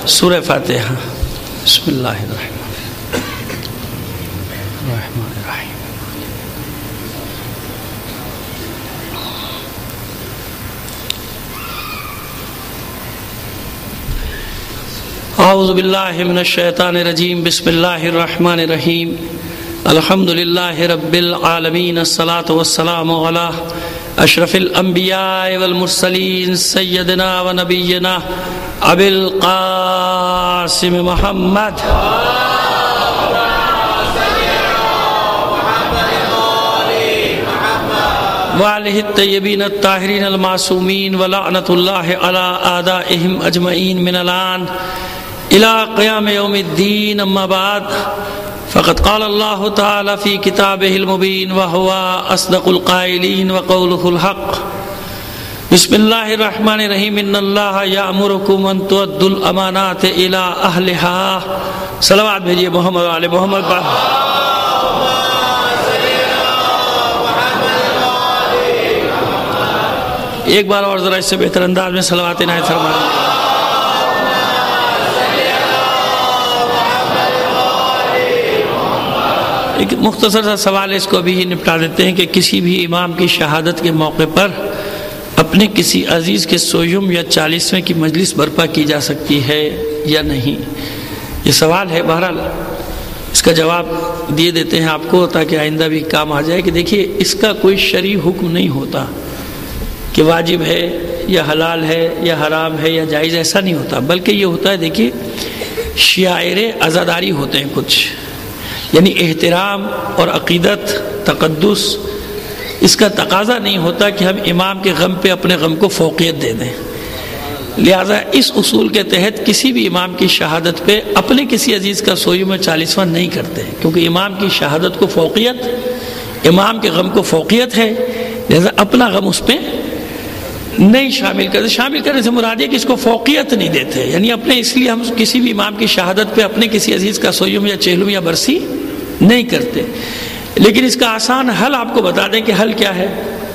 سورہ فاتحہ۔ بسم اللہ الرحمن الرحیم۔ اعوذ باللہ من الشیطان الرجیم، بسم اللہ الرحمن الرحیم۔ الحمد للہ رب العالمین، الصلاۃ والسلام علی اشرف الانبیاء والمرسلین، سیدنا و نبینا ابی القاسم محمد وآلہ الطیبین الطاہرین المعصومین، ولعنۃ اللہ علی اعدائہم اجمعین من الآن الى قیام یوم الدین، اما بعد فقد قال اللہ تعالی فی کتابہ المبین وہو اصدق القائلین وقولہ الحق۔ بسم اللہ الرحمن الرحیم، ان اللہ یأمرکم ان تؤدوا الامانات الی اہلہا۔ صلوات بھیجیے محمد علی محمد پر۔ ایک بار اور ذرا اس سے بہتر انداز میں صلوات عنایت فرمائیں۔ ایک مختصر سا سوال ہے، اس کو ابھی ہی نپٹا دیتے ہیں کہ کسی بھی امام کی شہادت کے موقع پر اپنے کسی عزیز کے سویم یا 40ویں کی مجلس برپا کی جا سکتی ہے یا نہیں؟ یہ سوال ہے، بہرحال اس کا جواب دیے دیتے ہیں آپ کو تاکہ آئندہ بھی کام آ جائے کہ دیکھیے اس کا کوئی شرعی حکم نہیں ہوتا کہ واجب ہے یا حلال ہے یا حرام ہے یا جائز، ایسا نہیں ہوتا، بلکہ یہ ہوتا ہے دیکھیے شعائر عزاداری ہوتے ہیں کچھ، یعنی احترام اور عقیدت تقدس، اس کا تقاضا نہیں ہوتا کہ ہم امام کے غم پہ اپنے غم کو فوقیت دے دیں، لہذا اس اصول کے تحت کسی بھی امام کی شہادت پہ اپنے کسی عزیز کا سویم 40واں نہیں کرتے، کیونکہ امام کی شہادت کو فوقیت، امام کے غم کو فوقیت ہے، لہذا اپنا غم اس پہ نہیں شامل کرتے۔ شامل کرنے سے مراد ہے کہ اس کو فوقیت نہیں دیتے، یعنی اپنے، اس لیے ہم کسی بھی امام کی شہادت پہ اپنے کسی عزیز کا سویم یا چہلم یا برسی نہیں کرتے۔ لیکن اس کا آسان حل آپ کو بتا دیں کہ حل کیا ہے۔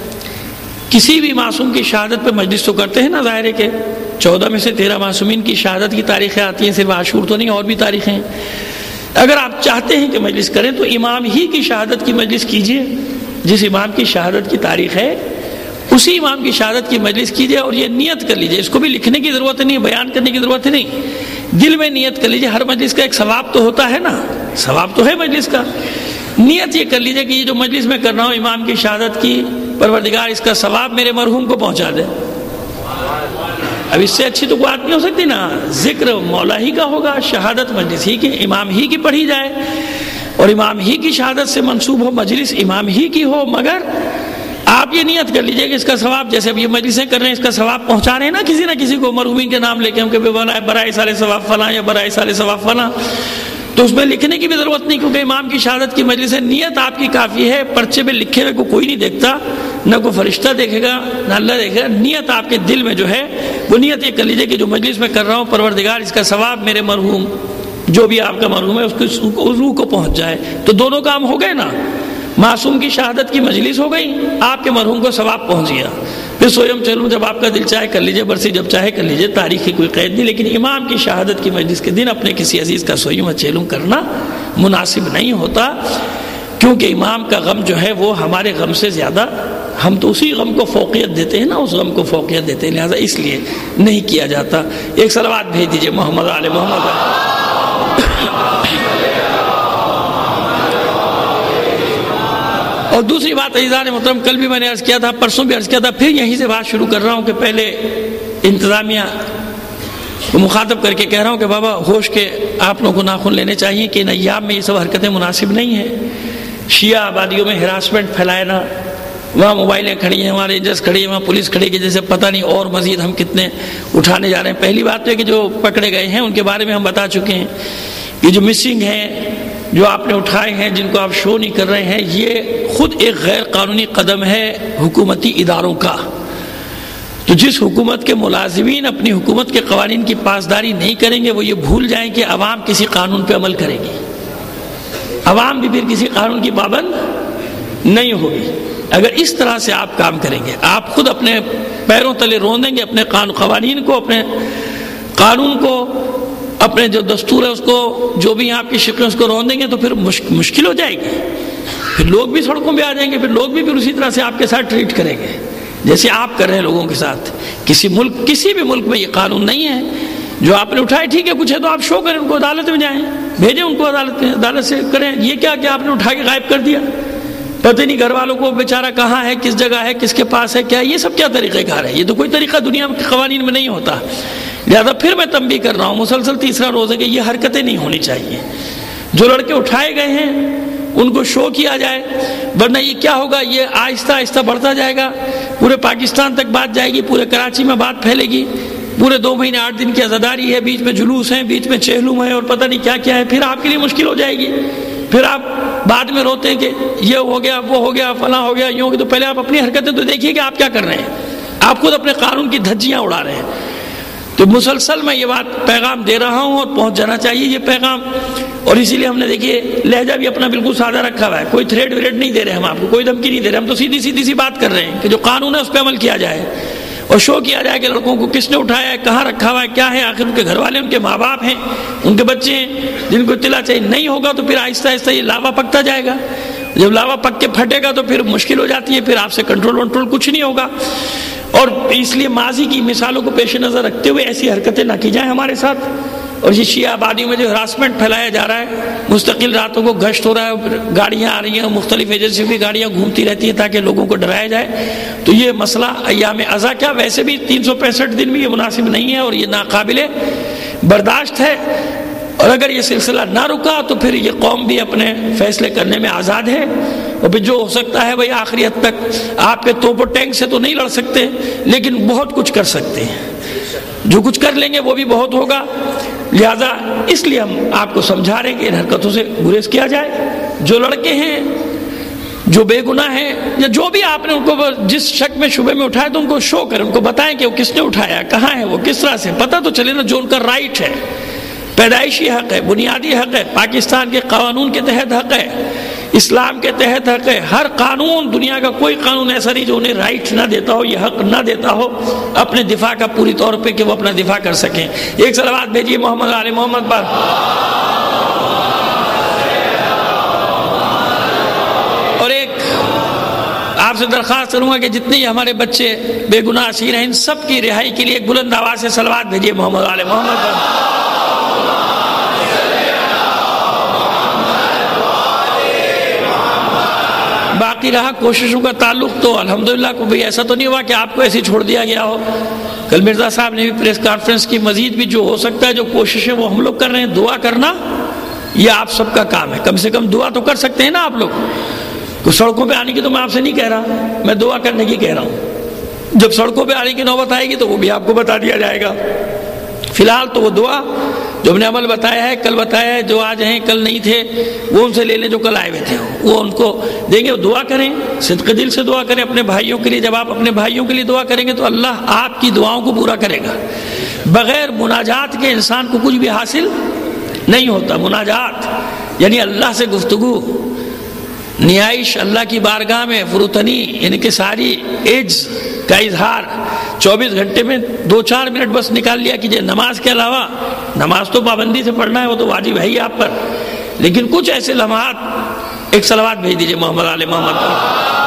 کسی بھی معصوم کی شہادت پہ مجلس تو کرتے ہیں نا، ظاہر ہے کہ 14 میں سے 13 معصومین کی شہادت کی تاریخیں آتی ہیں، صرف عاشور تو نہیں، اور بھی تاریخیں ہیں۔ اگر آپ چاہتے ہیں کہ مجلس کریں تو امام ہی کی شہادت کی مجلس کیجئے، جس امام کی شہادت کی تاریخ ہے اسی امام کی شہادت کی مجلس کیجئے، اور یہ نیت کر لیجئے، اس کو بھی لکھنے کی ضرورت نہیں، بیان کرنے کی ضرورت نہیں، دل میں نیت کر لیجئے۔ ہر مجلس کا ایک ثواب تو ہوتا ہے نا، ثواب تو ہے مجلس کا، نیت یہ کر لیجئے کہ یہ جو مجلس میں کر رہا ہوں امام کی شہادت کی، پروردگار اس کا ثواب میرے مرحوم کو پہنچا دے۔ اب اس سے اچھی تو کوئی بات نہیں ہو سکتی نا، ذکر مولا ہی کا ہوگا، شہادت مجلس ہی کی، امام ہی کی پڑھی جائے، اور امام ہی کی شہادت سے منسوب ہو، مجلس امام ہی کی ہو، مگر آپ یہ نیت کر لیجئے کہ اس کا ثواب، جیسے اب یہ مجلسیں کر رہے ہیں، اس کا ثواب پہنچا رہے ہیں نا کسی نہ کسی کو، مرحومین کے نام لے کے ہم کہ برائے سال ثواب فلاں یا برائے سال ثواب فلاں، تو اس میں لکھنے کی بھی ضرورت نہیں، کیونکہ امام کی شہادت کی مجلس ہے، نیت آپ کی کافی ہے۔ پرچے پہ لکھے ہوئے کو کوئی نہیں دیکھتا، نہ کوئی فرشتہ دیکھے گا نہ اللہ دیکھے گا، نیت آپ کے دل میں جو ہے وہ نیت یہ کر لیجئے کہ جو مجلس میں کر رہا ہوں پروردگار اس کا ثواب میرے مرحوم، جو بھی آپ کا مرحوم ہے اس کو روح کو پہنچ جائے۔ تو دونوں کام ہو گئے نا، معصوم کی شہادت کی مجلس ہو گئی، آپ کے مرحوم کو ثواب پہنچ گیا، پھر سویم چلوں جب آپ کا دل چاہے کر لیجئے، برسی جب چاہے کر لیجئے، تاریخ کی کوئی قید نہیں۔ لیکن امام کی شہادت کی مجلس کے دن اپنے کسی عزیز کا سویم چلوں کرنا مناسب نہیں ہوتا، کیونکہ امام کا غم جو ہے وہ ہمارے غم سے زیادہ، ہم تو اسی غم کو فوقیت دیتے ہیں نا، اس غم کو فوقیت دیتے ہیں، لہذا اس لیے نہیں کیا جاتا۔ ایک صلوات بھیج دیجئے محمد علی محمد۔ اور دوسری بات عزیزان محترم، کل بھی میں نے عرض کیا تھا، پرسوں بھی عرض کیا تھا، پھر یہیں سے بات شروع کر رہا ہوں کہ پہلے انتظامیہ کو مخاطب کر کے کہہ رہا ہوں کہ بابا ہوش کے آپ لوگوں کو ناخن لینے چاہیے کہ ان ایام میں یہ سب حرکتیں مناسب نہیں ہیں۔ شیعہ آبادیوں میں ہراسمنٹ پھیلانا، وہاں موبائلیں کھڑی ہیں، وہاں رینجرز کھڑی ہیں، وہاں پولیس کھڑی ہے، جیسے پتہ نہیں اور مزید ہم کتنے اٹھانے جا رہے ہیں۔ پہلی بات تو ہے کہ جو پکڑے گئے ہیں ان کے بارے میں ہم بتا چکے ہیں، یہ جو مسنگ ہیں، جو آپ نے اٹھائے ہیں، جن کو آپ شو نہیں کر رہے ہیں، یہ خود ایک غیر قانونی قدم ہے حکومتی اداروں کا۔ تو جس حکومت کے ملازمین اپنی حکومت کے قوانین کی پاسداری نہیں کریں گے، وہ یہ بھول جائیں کہ عوام کسی قانون پہ عمل کرے گی، عوام بھی پھر کسی قانون کی پابند نہیں ہوگی۔ اگر اس طرح سے آپ کام کریں گے، آپ خود اپنے پیروں تلے رون دیں گے اپنے قوانین کو، اپنے قانون کو، اپنے جو دستور ہے اس کو، جو بھی آپ کی شکلیں اس کو رون دیں گے تو پھر مشکل ہو جائے گی، پھر لوگ بھی سڑکوں پہ آ جائیں گے، پھر لوگ بھی پھر اسی طرح سے آپ کے ساتھ ٹریٹ کریں گے جیسے آپ کر رہے ہیں لوگوں کے ساتھ۔ کسی بھی ملک میں یہ قانون نہیں ہے، جو آپ نے اٹھائے ٹھیک ہے، کچھ ہے تو آپ شو کریں، ان کو عدالت میں جائیں، بھیجیں ان کو عدالت میں، عدالت سے کریں۔ یہ کیا کہ آپ نے اٹھا کے غائب کر دیا، پتہ نہیں گھر والوں کو بیچارہ کہاں ہے، کس جگہ ہے، کس کے پاس ہے، کیا یہ سب کیا طریقہ کار ہے؟ یہ تو کوئی طریقہ دنیا کے قوانین میں نہیں ہوتا۔ لہذا پھر میں تنبیہ کر رہا ہوں، مسلسل تیسرا روز ہے کہ یہ حرکتیں نہیں ہونی چاہیے۔ جو لڑکے اٹھائے گئے ہیں ان کو شو کیا جائے، ورنہ یہ کیا ہوگا، یہ آہستہ آہستہ بڑھتا جائے گا، پورے پاکستان تک بات جائے گی، پورے کراچی میں بات پھیلے گی، پورے 2 مہینے 8 دن کی عزاداری ہے، بیچ میں جلوس ہیں، بیچ میں چہلم ہے اور پتہ نہیں کیا کیا ہے، پھر آپ کے لیے مشکل ہو جائے گی۔ پھر آپ بعد میں روتے ہیں کہ یہ ہو گیا، وہ ہو گیا، فلاں ہو گیا، یوں۔ تو پہلے آپ اپنی حرکتیں تو دیکھیے کہ آپ کیا کر رہے ہیں، آپ خود اپنے قانون کی دھجیاں اڑا رہے ہیں۔ تو مسلسل میں یہ بات پیغام دے رہا ہوں اور پہنچ جانا چاہیے یہ پیغام، اور اسی لیے ہم نے دیکھیے لہجہ بھی اپنا بالکل سادہ رکھا ہوا ہے، کوئی تھریٹ وریٹ نہیں دے رہے ہم آپ کو، کوئی دھمکی نہیں دے رہے، ہم تو سیدھی سی بات کر رہے ہیں کہ جو قانون ہے اس پہ عمل کیا جائے اور شو کیا جائے کہ لڑکوں کو کس نے اٹھایا ہے، کہاں رکھا ہوا ہے، کیا ہے، آخر ان کے گھر والے، ان کے ماں باپ ہیں، ان کے بچے ہیں جن کو اطلاع چاہیے۔ نہیں ہوگا تو پھر آہستہ آہستہ یہ لاوا پکتا جائے گا، جب لاوا پک کے پھٹے گا تو پھر مشکل ہو جاتی ہے، پھر آپ سے کنٹرول کچھ نہیں ہوگا۔ اور اس لیے ماضی کی مثالوں کو پیش نظر رکھتے ہوئے ایسی حرکتیں نہ کی جائیں ہمارے ساتھ۔ اور یہ شیعہ آبادیوں میں جو ہراسمنٹ پھیلایا جا رہا ہے، مستقل راتوں کو گشت ہو رہا ہے، گاڑیاں آ رہی ہیں، مختلف ایجنسیوں کی گاڑیاں گھومتی رہتی ہیں تاکہ لوگوں کو ڈرایا جائے، تو یہ مسئلہ ایام ازا کیا ویسے بھی 365 دن بھی یہ مناسب نہیں ہے اور یہ ناقابل برداشت ہے۔ اور اگر یہ سلسلہ نہ رکا تو پھر یہ قوم بھی اپنے فیصلے کرنے میں آزاد ہے، اور پھر جو ہو سکتا ہے بھائی آخری حد تک آپ کے توپ و ٹینک سے تو نہیں لڑ سکتے لیکن بہت کچھ کر سکتے ہیں، جو کچھ کر لیں گے وہ بھی بہت ہوگا۔ لہذا اس لیے ہم آپ کو سمجھا رہے ہیں کہ ان حرکتوں سے گریز کیا جائے۔ جو لڑکے ہیں جو بے گناہ ہیں یا جو بھی آپ نے ان کو جس شک میں شبے میں اٹھایا تو ان کو شو کریں، ان کو بتائیں کہ وہ کس نے اٹھایا، کہاں ہے، وہ کس طرح سے، پتہ تو چلے نا، جو ان کا رائٹ ہے، پیدائشی حق ہے، بنیادی حق ہے، پاکستان کے قانون کے تحت حق ہے، اسلام کے تحت حق ہے۔ ہر قانون، دنیا کا کوئی قانون ایسا نہیں جو انہیں رائٹ نہ دیتا ہو، یہ حق نہ دیتا ہو اپنے دفاع کا پوری طور پہ کہ وہ اپنا دفاع کر سکیں۔ ایک صلوات بھیجیے محمد آل محمد پر۔ اور ایک آپ سے درخواست کروں گا کہ جتنے ہمارے بچے بے گناہ اسیر ہیں ان سب کی رہائی کے لیے ایک بلند آواز سے صلوات بھیجیے محمد آل محمد پر۔ باقی رہا کوششوں کا تعلق تو الحمدللہ کو بھی ایسا تو نہیں ہوا کہ آپ کو ایسے چھوڑ دیا گیا ہو۔ کل مرزا صاحب نے بھی پریس کانفرنس کی، مزید بھی جو ہو سکتا ہے جو کوششیں وہ ہم لوگ کر رہے ہیں، دعا کرنا یہ آپ سب کا کام ہے، کم سے کم دعا تو کر سکتے ہیں نا آپ لوگ۔ تو سڑکوں پہ آنے کی تو میں آپ سے نہیں کہہ رہا، میں دعا کرنے کی کہہ رہا ہوں۔ جب سڑکوں پہ آنے کی نوبت آئے گی تو وہ بھی آپ کو بتا دیا جائے گا۔ فی الحال تو وہ دعا جو ہم نے عمل بتایا ہے، کل بتایا ہے، جو آج ہیں کل نہیں تھے وہ ان سے لے لیں، جو کل آئے ہوئے تھے وہ ان کو دیں گے۔ دعا کریں، صدق دل سے دعا کریں اپنے بھائیوں کے لیے۔ جب آپ اپنے بھائیوں کے لیے دعا کریں گے تو اللہ آپ کی دعاؤں کو پورا کرے گا۔ بغیر مناجات کے انسان کو کچھ بھی حاصل نہیں ہوتا۔ مناجات یعنی اللہ سے گفتگو، نیائش اللہ کی بارگاہ میں، فروتنی یعنی کہ ساری ایجز کا اظہار 24 گھنٹے میں 2-4 منٹ بس نکال لیا کیجئے۔ نماز کے علاوہ، نماز تو پابندی سے پڑھنا ہے، وہ تو واجب ہے ہی آپ پر، لیکن کچھ ایسے لمحات، ایک صلوات بھیج دیجئے محمد آل محمد پر۔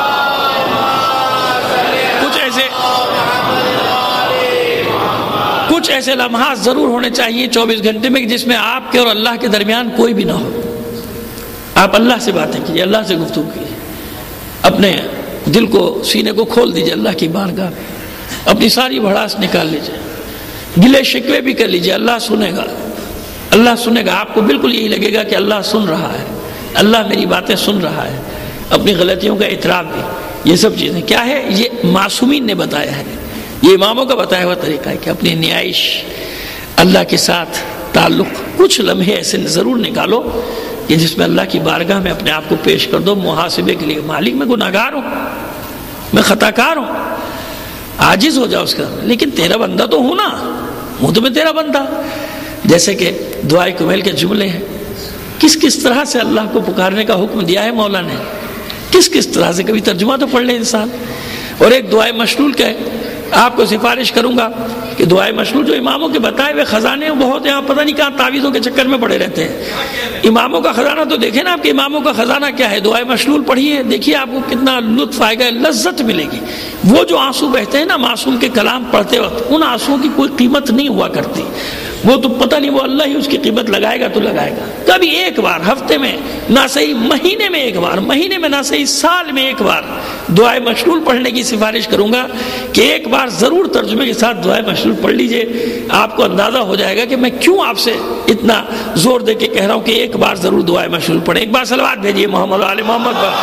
کچھ ایسے لمحات ضرور ہونے چاہیے 24 گھنٹے میں جس میں آپ کے اور اللہ کے درمیان کوئی بھی نہ ہو۔ آپ اللہ سے باتیں کیجئے، اللہ سے گفتگو کیجئے، اپنے دل کو، سینے کو کھول دیجئے اللہ کی بارگاہ میں، اپنی ساری بھڑاس نکال لیجئے، گلے شکوے بھی کر لیجئے، اللہ سنے گا، اللہ سنے گا۔ آپ کو بالکل یہی لگے گا کہ اللہ سن رہا ہے، اللہ میری باتیں سن رہا ہے، اپنی غلطیوں کا اعتراف بھی۔ یہ سب چیزیں کیا ہے؟ یہ معصومین نے بتایا ہے، یہ اماموں کا بتایا ہوا طریقہ ہے کہ اپنی نیائش، اللہ کے ساتھ تعلق، کچھ لمحے ایسے ضرور نکالو کہ جس میں اللہ کی بارگاہ میں اپنے آپ کو پیش کر دو محاسبے کے لیے۔ مالک میں گناہگار ہوں، میں خطا کار ہوں، عاجز ہو جاؤ اس کا، لیکن تیرا بندہ تو ہوں نا، ہوں تو میں تیرا بندہ۔ جیسے کہ دعائے کمیل کے جملے ہیں، کس طرح سے اللہ کو پکارنے کا حکم دیا ہے مولا نے، کس طرح سے، کبھی ترجمہ تو پڑھ لے انسان۔ اور ایک دعائے مشلول کا ہے آپ کو سفارش کروں گا کہ دعائے مشلول جو اماموں کے بتائے ہوئے خزانے بہت ہیں، آپ پتہ نہیں کہاں تعویذوں کے چکر میں پڑے رہتے ہیں۔ اماموں کا خزانہ تو دیکھیں نا آپ کے اماموں کا خزانہ کیا ہے، دعائے مشلول پڑھیے، دیکھیے آپ کو کتنا لطف آئے گا، لذت ملے گی۔ وہ جو آنسو بہتے ہیں نا معصوم کے کلام پڑھتے وقت، ان آنسوؤں کی کوئی قیمت نہیں ہوا کرتی، وہ تو پتہ نہیں وہ اللہ ہی اس کی قیمت لگائے گا تو لگائے گا۔ کبھی ایک بار ہفتے میں نہ صحیح مہینے میں ایک بار، مہینے میں نہ صحیح سال میں ایک بار دعائے مشلول پڑھنے کی سفارش کروں گا کہ ایک بار ضرور ترجمے کے ساتھ دعائے مشلول پڑھ لیجئے، آپ کو اندازہ ہو جائے گا کہ میں کیوں آپ سے اتنا زور دے کے کہہ رہا ہوں کہ ایک بار ضرور دعائے مشلول پڑھیں۔ ایک بار صلوات بھیجیے محمد آل محمد پر۔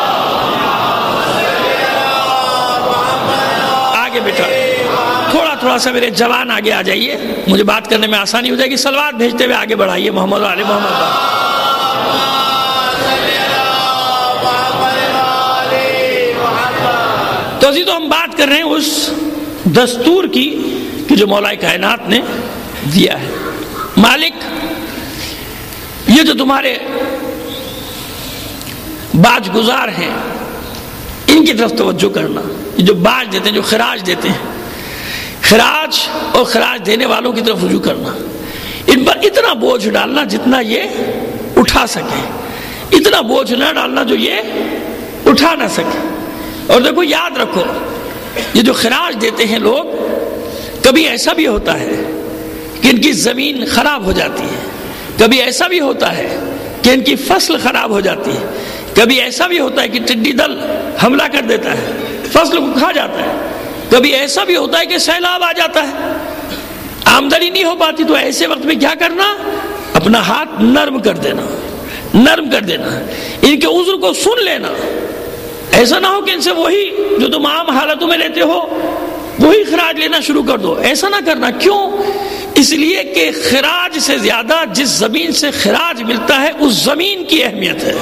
آگے بیٹا تھوڑا سا میرے جوان آگے آ جائیے، مجھے بات کرنے میں آسانی ہو جائے گی، صلوات بھیجتے ہوئے آگے بڑھائیے محمد آل محمد پر۔ تو عزیزو ہم بات کر رہے ہیں اس دستور کی کہ جو مولا کائنات نے دیا ہے۔ مالک یہ جو تمہارے باج گزار ہیں ان کی طرف توجہ کرنا، یہ جو باج دیتے ہیں، جو خراج دیتے ہیں، خراج اور خراج دینے والوں کی طرف رجوع کرنا، ان پر اتنا بوجھ ڈالنا جتنا یہ اٹھا سکے، اتنا بوجھ نہ ڈالنا جو یہ اٹھا نہ سکے۔ اور دیکھو یاد رکھو یہ جو خراج دیتے ہیں لوگ، کبھی ایسا بھی ہوتا ہے کہ ان کی زمین خراب ہو جاتی ہے، کبھی ایسا بھی ہوتا ہے کہ ان کی فصل خراب ہو جاتی ہے، کبھی ایسا بھی ہوتا ہے کہ ٹڈی دل حملہ کر دیتا ہے، فصل کو کھا جاتا ہے، کبھی ایسا بھی ہوتا ہے کہ سیلاب آ جاتا ہے، آمدنی نہیں ہو پاتی، تو ایسے وقت میں کیا کرنا؟ اپنا ہاتھ نرم کر دینا، نرم کر دینا، ان کے عذر کو سن لینا۔ ایسا نہ ہو کہ ان سے وہی جو تم عام حالتوں میں لیتے ہو وہی خراج لینا شروع کر دو، ایسا نہ کرنا۔ کیوں؟ اس لیے کہ خراج سے زیادہ جس زمین سے خراج ملتا ہے اس زمین کی اہمیت ہے،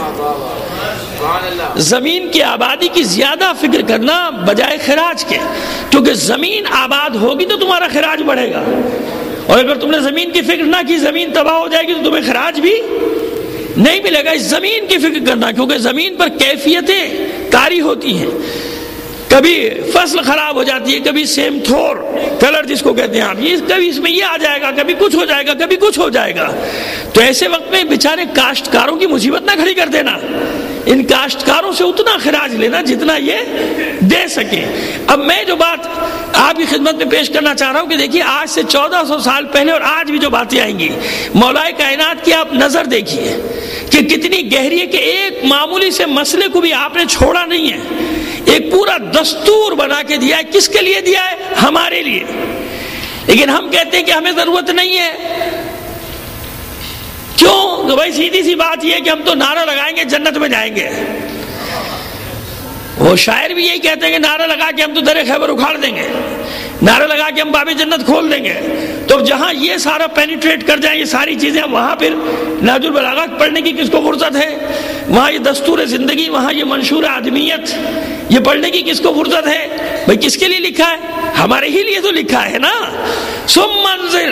زمین کی آبادی کی زیادہ فکر کرنا بجائے خراج کے، کیونکہ زمین آباد ہوگی تو تمہارا خراج بڑھے گا، اور اگر تم نے زمین کی فکر نہ کی زمین تباہ ہو جائے گی تو تمہیں خراج بھی نہیں ملے گا۔ اس زمین کی فکر کرنا، کیونکہ زمین پر کیفیتیں طاری ہوتی ہیں، کبھی فصل خراب ہو جاتی ہے، کبھی سیم تھور کلر جس کو کہتے ہیں آپ، یہ کبھی اس میں یہ آ جائے گا، کبھی کچھ ہو جائے گا، کبھی کچھ ہو جائے گا۔ تو ایسے وقت میں بیچارے کاشتکاروں کی مصیبت نہ کھڑی کر دینا، ان کاشتکاروں سے اتنا خراج لینا جتنا یہ دے سکیں۔ اب میں جو بات آپ کی خدمت میں پیش کرنا چاہ رہا ہوں کہ دیکھیے آج سے 1400 سال پہلے اور آج بھی جو باتیں آئیں گی، مولا کائنات کی آپ نظر دیکھیے کہ کتنی گہری ہے، کہ ایک معمولی سے مسئلے کو بھی آپ نے چھوڑا نہیں ہے، ایک پورا دستور بنا کے دیا ہے۔ کس کے لیے دیا ہے؟ ہمارے لیے۔ لیکن ہم کہتے ہیں کہ ہمیں ضرورت نہیں ہے۔ کیوں؟ کہ بھائی سیدھی سی بات یہ ہے کہ ہم تو نعرہ لگائیں گے جنت میں جائیں گے۔ وہ شاعر بھی یہی کہتے ہیں کہ نعرہ لگا کے ہم تو در خیبر اکھاڑ دیں گے، نعرہ لگا کے ہم باب جنت کھول دیں گے۔ تو جہاں یہ سارا پینیٹریٹ کر جائیں یہ ساری چیزیں، وہاں پھر نہج البلاغہ پڑھنے کی کس کو فرصت ہے؟ وہاں یہ دستور زندگی، وہاں یہ منشور آدمیت، یہ پڑھنے کی کس کو فرصت ہے؟ بھائی کس کے لیے لکھا ہے؟ ہمارے ہی لیے تو لکھا ہے نا۔ ثم منزل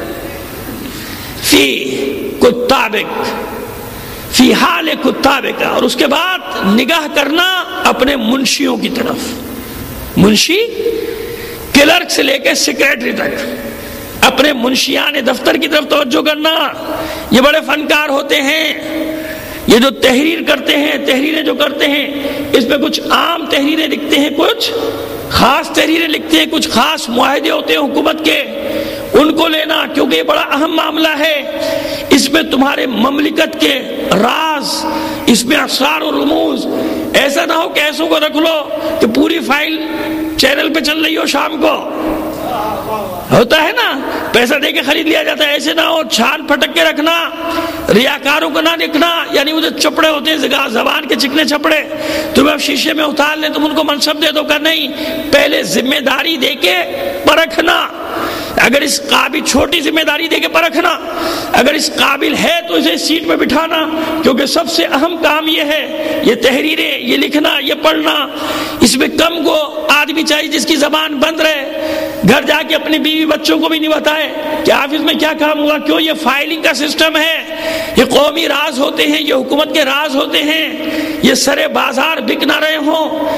فی کتابک فی حال کتابک، اور اس کے بعد نگاہ کرنا اپنے منشیوں کی طرف، منشی کلرک سے لے کے سیکریٹری تک، اپنے منشیان دفتر کی طرف توجہ کرنا۔ یہ بڑے فنکار ہوتے ہیں، یہ جو تحریر کرتے ہیں، تحریریں جو کرتے ہیں، اس میں کچھ عام تحریریں لکھتے ہیں، کچھ خاص تحریریں لکھتے ہیں، کچھ خاص معاہدے ہوتے ہیں حکومت کے، ان کو لینا، کیونکہ یہ بڑا اہم معاملہ ہے۔ اس میں تمہارے مملکت کے راز، اس میں اسرار و رموز، ایسا نہ ہو کہ ایسوں کو رکھ لو کہ پوری فائل چینل پہ چل رہی ہو، شام کو ہوتا ہے نا، پیسہ دے کے خرید لیا جاتا ہے، ایسے نہ ہو، چھان پھٹک کے رکھنا، ریاکاروں کو نہ لکھنا، یعنی وہ جو چپڑے ہوتے ہیں زبان کے چکنے چپڑے، تمہیں اب شیشے میں اتار لیں تم ان کو منصب دے دو، کا نہیں، پہلے ذمہ داری دے کے پرکھنا، اگر اس قابل، چھوٹی ذمہ داری دے کے پرکھنا، اگر اس قابل ہے تو اسے سیٹ پہ بٹھانا، کیونکہ سب سے اہم کام یہ ہے، یہ تحریریں، یہ لکھنا، یہ پڑھنا، اس میں کم کو آدمی چاہیے جس کی زبان بند رہے، گھر جا کے اپنی بیوی بچوں کو بھی نہیں بتائے کہ آفس میں کیا کام ہوا۔ کیوں؟ یہ فائلنگ کا سسٹم ہے، یہ قومی راز ہوتے ہیں، یہ حکومت کے راز ہوتے ہیں، یہ سرے بازار بک نہ رہے ہوں،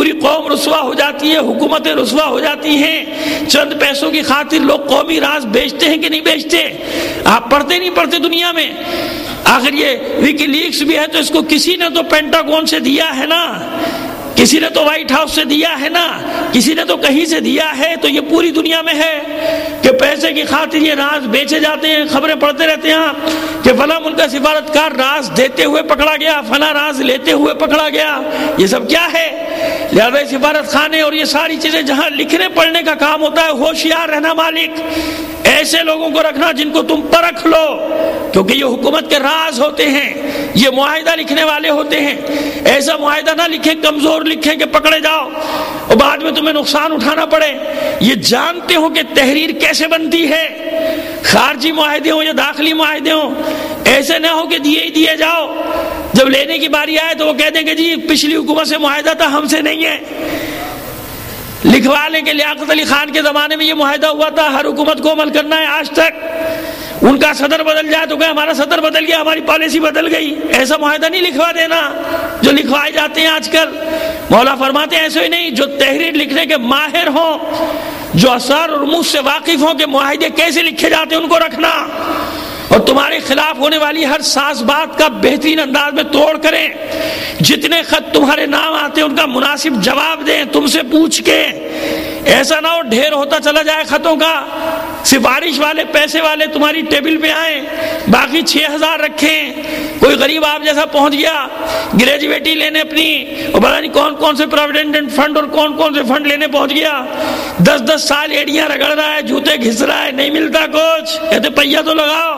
پوری قوم رسوا ہو جاتی ہے، حکومتیں رسوا ہو جاتی ہیں، چند پیسوں کی خاطر لوگ قومی راز بیچتے ہیں کہ نہیں بیچتے؟ آپ پڑھتے نہیں پڑھتے دنیا میں؟ آخر یہ وکی لیکس بھی ہے تو اس کو کسی نے تو پینٹاگون سے دیا ہے نا، کسی نے تو وائٹ ہاؤس سے دیا ہے نا، کسی نے تو کہیں سے دیا ہے، تو یہ پوری دنیا میں ہے کہ پیسے کی خاطر یہ راز بیچے جاتے ہیں۔ خبریں پڑھتے رہتے ہیں کہ فلاں ملک کا سفارتکار راز دیتے ہوئے پکڑا گیا، فلاں راز لیتے ہوئے پکڑا گیا۔ یہ سب کیا ہے؟ لہذا سفارت خانے اور یہ ساری چیزیں جہاں لکھنے پڑھنے کا کام ہوتا ہے، ہوشیار رہنا مالک، ایسے لوگوں کو رکھنا جن کو تم پرکھ لو، کیونکہ یہ حکومت کے راز ہوتے ہیں، یہ معاہدہ لکھنے والے ہوتے ہیں۔ ایسا معاہدہ نہ لکھیں کمزور لکھیں کہ پکڑے جاؤ اور بعد میں تمہیں نقصان اٹھانا پڑے۔ یہ جانتے ہو کہ تحریر کیسے بنتی ہے، خارجی معاہدے ہوں یا داخلی معاہدے ہوں، ایسے نہ ہو کہ دیے ہی دیے جاؤ، جب لینے کی باری آئے تو وہ کہہ دیں کہ جی پچھلی حکومت سے معاہدہ تھا، ہم سے نہیں ہے۔ لکھوا لیں کہ لیاقت علی خان کے زمانے میں یہ معاہدہ ہوا تھا، ہر حکومت کو عمل کرنا ہے آج تک، ان کا صدر بدل جائے تو کہ ہمارا صدر بدل گیا، ہماری پالیسی بدل گئی۔ ایسا معاہدہ نہیں لکھوا دینا جو لکھوائے جاتے ہیں آج کل۔ مولا فرماتے ہیں ایسے ہی نہیں، جو تحریر لکھنے کے ماہر ہوں، جو اسرار اور رموز سے واقف ہوں کہ معاہدے کیسے لکھے جاتے ہیں، ان کو رکھنا، اور تمہارے خلاف ہونے والی ہر ساز بات کا بہترین انداز میں توڑ کریں۔ جتنے خط تمہارے نام آتے ہیں ان کا مناسب جواب دیں تم سے پوچھ کے، ایسا نہ ہو ڈھیر ہوتا چلا جائے خطوں کا، سفارش والے پیسے والے تمہاری ٹیبل پہ آئیں، باقی 6000 رکھیں، کوئی غریب آپ جیسا پہنچ گیا گریجویٹی لینے اپنی، اور پتہ نہیں کون کون سے پروویڈنٹ فنڈ اور کون کون سے فنڈ لینے پہنچ گیا، 10 سال ایڑیاں رگڑ رہا ہے، جوتے گھس رہا ہے، نہیں ملتا کچھ، کہتے پہیا تو لگاؤ،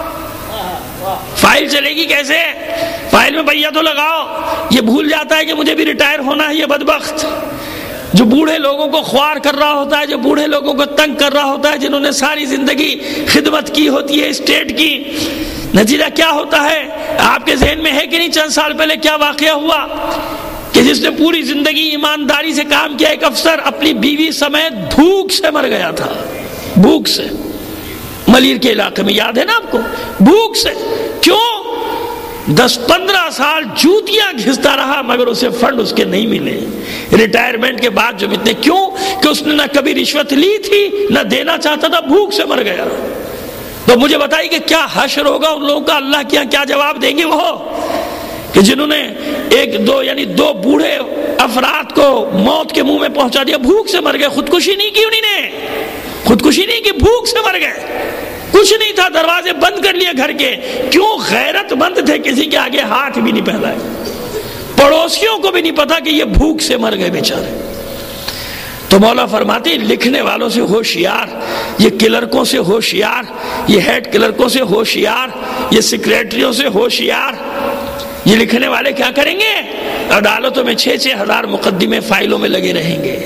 فائل چلے گی کیسے؟ فائل میں پہیا تو لگاؤ۔ یہ بھول جاتا ہے کہ مجھے بھی ریٹائر ہونا ہے، یہ بدبخت جو بوڑھے لوگوں کو خوار کر رہا ہوتا ہے، جو بوڑھے لوگوں کو تنگ کر رہا ہوتا ہے، جنہوں نے ساری زندگی خدمت کی ہوتی ہے اسٹیٹ کی، نتیجہ کیا ہوتا ہے؟ آپ کے ذہن میں ہے کہ نہیں چند سال پہلے کیا واقعہ ہوا کہ جس نے پوری زندگی ایمانداری سے کام کیا، ایک افسر اپنی بیوی سمیت بھوک سے مر گیا تھا، بھوک سے، ملیر کے علاقے میں، یاد ہے نا آپ کو؟ بھوک سے۔ کیوں؟ 10-15 سال جوتیاں گھستا رہا مگر اسے فنڈ اس کے نہیں ملے ریٹائرمنٹ کے بعد جو اتنے، کیوں کہ اس نے نہ کبھی رشوت لی تھی نہ دینا چاہتا تھا، بھوک سے مر گیا۔ تو مجھے بتائیے کہ کیا حشر ہوگا ان لوگوں کا، اللہ کے یہاں کیا جواب دیں گے وہ کہ جنہوں نے دو بوڑھے افراد کو موت کے منہ میں پہنچا دیا، بھوک سے مر گئے، خودکشی نہیں کی انہوں نے، خودکشی نہیں کی، بھوک سے مر گئے، کچھ نہیں تھا، دروازے بند کر لیے گھر کے، کیوں؟ غیرت مند تھے، کسی کے آگے ہاتھ بھی نہیں پھیلائے، پڑوسیوں کو بھی نہیں پتا کہ یہ بھوک سے مر گئے بیچارے۔ تو مولا فرماتے ہیں لکھنے والوں سے ہوشیار، یہ کلرکوں سے ہوشیار، یہ ہیڈ کلرکوں سے ہوشیار، یہ سیکریٹریوں سے ہوشیار۔ یہ لکھنے والے کیا کریں گے؟ عدالتوں میں 6-6 ہزار مقدمے فائلوں میں لگے رہیں گے۔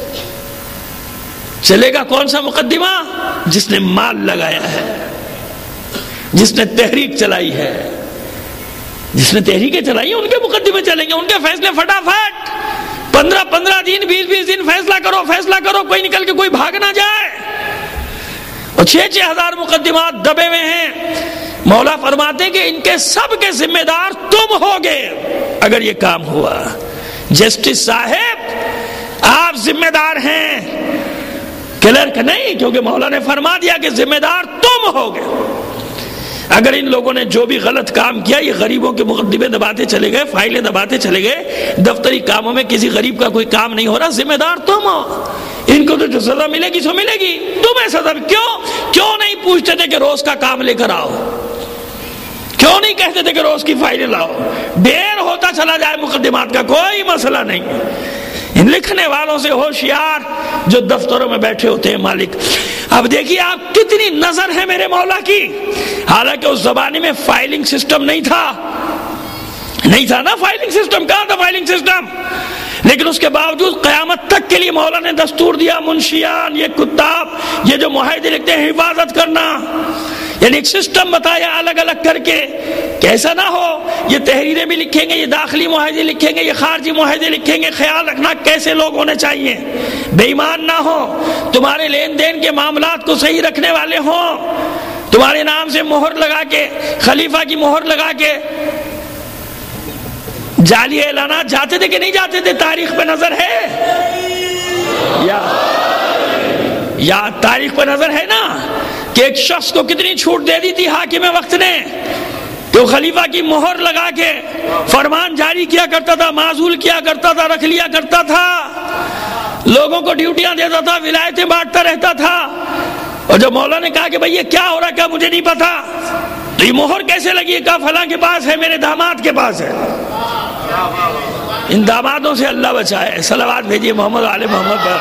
چلے گا کون سا مقدمہ؟ جس نے مال لگایا ہے، جس نے تحریک چلائی ہے، جس نے تحریکیں چلائی ہیں ان کے مقدمے چلیں گے، ان کے فیصلے فٹافٹ 15 دن 20 دن فیصلہ کرو، کوئی نکل کے کوئی بھاگ نہ جائے۔ اور 6-6 ہزار مقدمات دبے ہوئے ہیں۔ مولا فرماتے ہیں کہ ان کے سب کے ذمہ دار تم ہوگے اگر یہ کام ہوا۔ جسٹس صاحب آپ ذمہ دار ہیں، کلرک نہیں، کیونکہ مولا نے فرما دیا کہ ذمہ دار تم ہوگے۔ اگر ان لوگوں نے جو بھی غلط کام کیا، یہ غریبوں کے مقدمے دباتے چلے گئے، فائلیں دباتے چلے گئے، دفتری کاموں میں کسی غریب کا کوئی کام نہیں ہو رہا، ذمہ دار تم ہو۔ ان کو تو جو سزا ملے گی سو ملے گی، تمہیں سزا۔ کیوں نہیں پوچھتے تھے کہ روز کا کام لے کر آؤ؟ کیوں نہیں کہتے تھے کہ روز کی فائلیں لاؤ؟ دیر ہوتا چلا جائے مقدمات کا کوئی مسئلہ نہیں۔ ان لکھنے والوں سے ہوشیار جو دفتروں میں بیٹھے ہوتے ہیں مالک۔ اب دیکھیے آپ کتنی نظر ہے میرے مولا کی، حالانکہ اس زمانے میں فائلنگ سسٹم نہیں تھا نا، فائلنگ سسٹم کہاں تھا فائلنگ سسٹم؟ لیکن اس کے باوجود قیامت تک کے لیے مولا نے دستور دیا، منشیان، یہ کتاب، یہ جو معاہدے لکھتے ہیں حفاظت کرنا، یعنی ایک سسٹم بتایا الگ الگ کر کے کہ ایسا نہ ہو یہ تحریریں بھی لکھیں گے، یہ داخلی معاہدے لکھیں گے، یہ خارجی معاہدے لکھیں گے، خیال رکھنا کیسے لوگ ہونے چاہیے، بے ایمان نہ ہو، تمہارے لین دین کے معاملات کو صحیح رکھنے والے ہوں، تمہارے نام سے مہر لگا کے، خلیفہ کی مہر لگا کے جعلی اعلانات جاتے تھے کہ نہیں جاتے تھے؟ تاریخ پہ نظر ہے یا تاریخ پہ نظر ہے نا کہ ایک شخص کو کتنی چھوٹ دے دی تھی حاکم وقت نے کہ وہ خلیفہ کی مہر لگا کے فرمان جاری کیا کرتا تھا، معزول کیا کرتا تھا، رکھ لیا کرتا تھا، لوگوں کو ڈیوٹیاں دیتا تھا، ولایتیں بانٹتا رہتا تھا. اور جب مولا نے کہا کہ بھئی یہ کیا ہو رہا ہے، کیا مجھے نہیں پتا، تو یہ مہر کیسے لگی؟ کہا فلاں کے پاس ہے، میرے داماد کے پاس ہے. ان دامادوں سے اللہ بچائے. صلوات بھیجیے محمد آل محمد پر.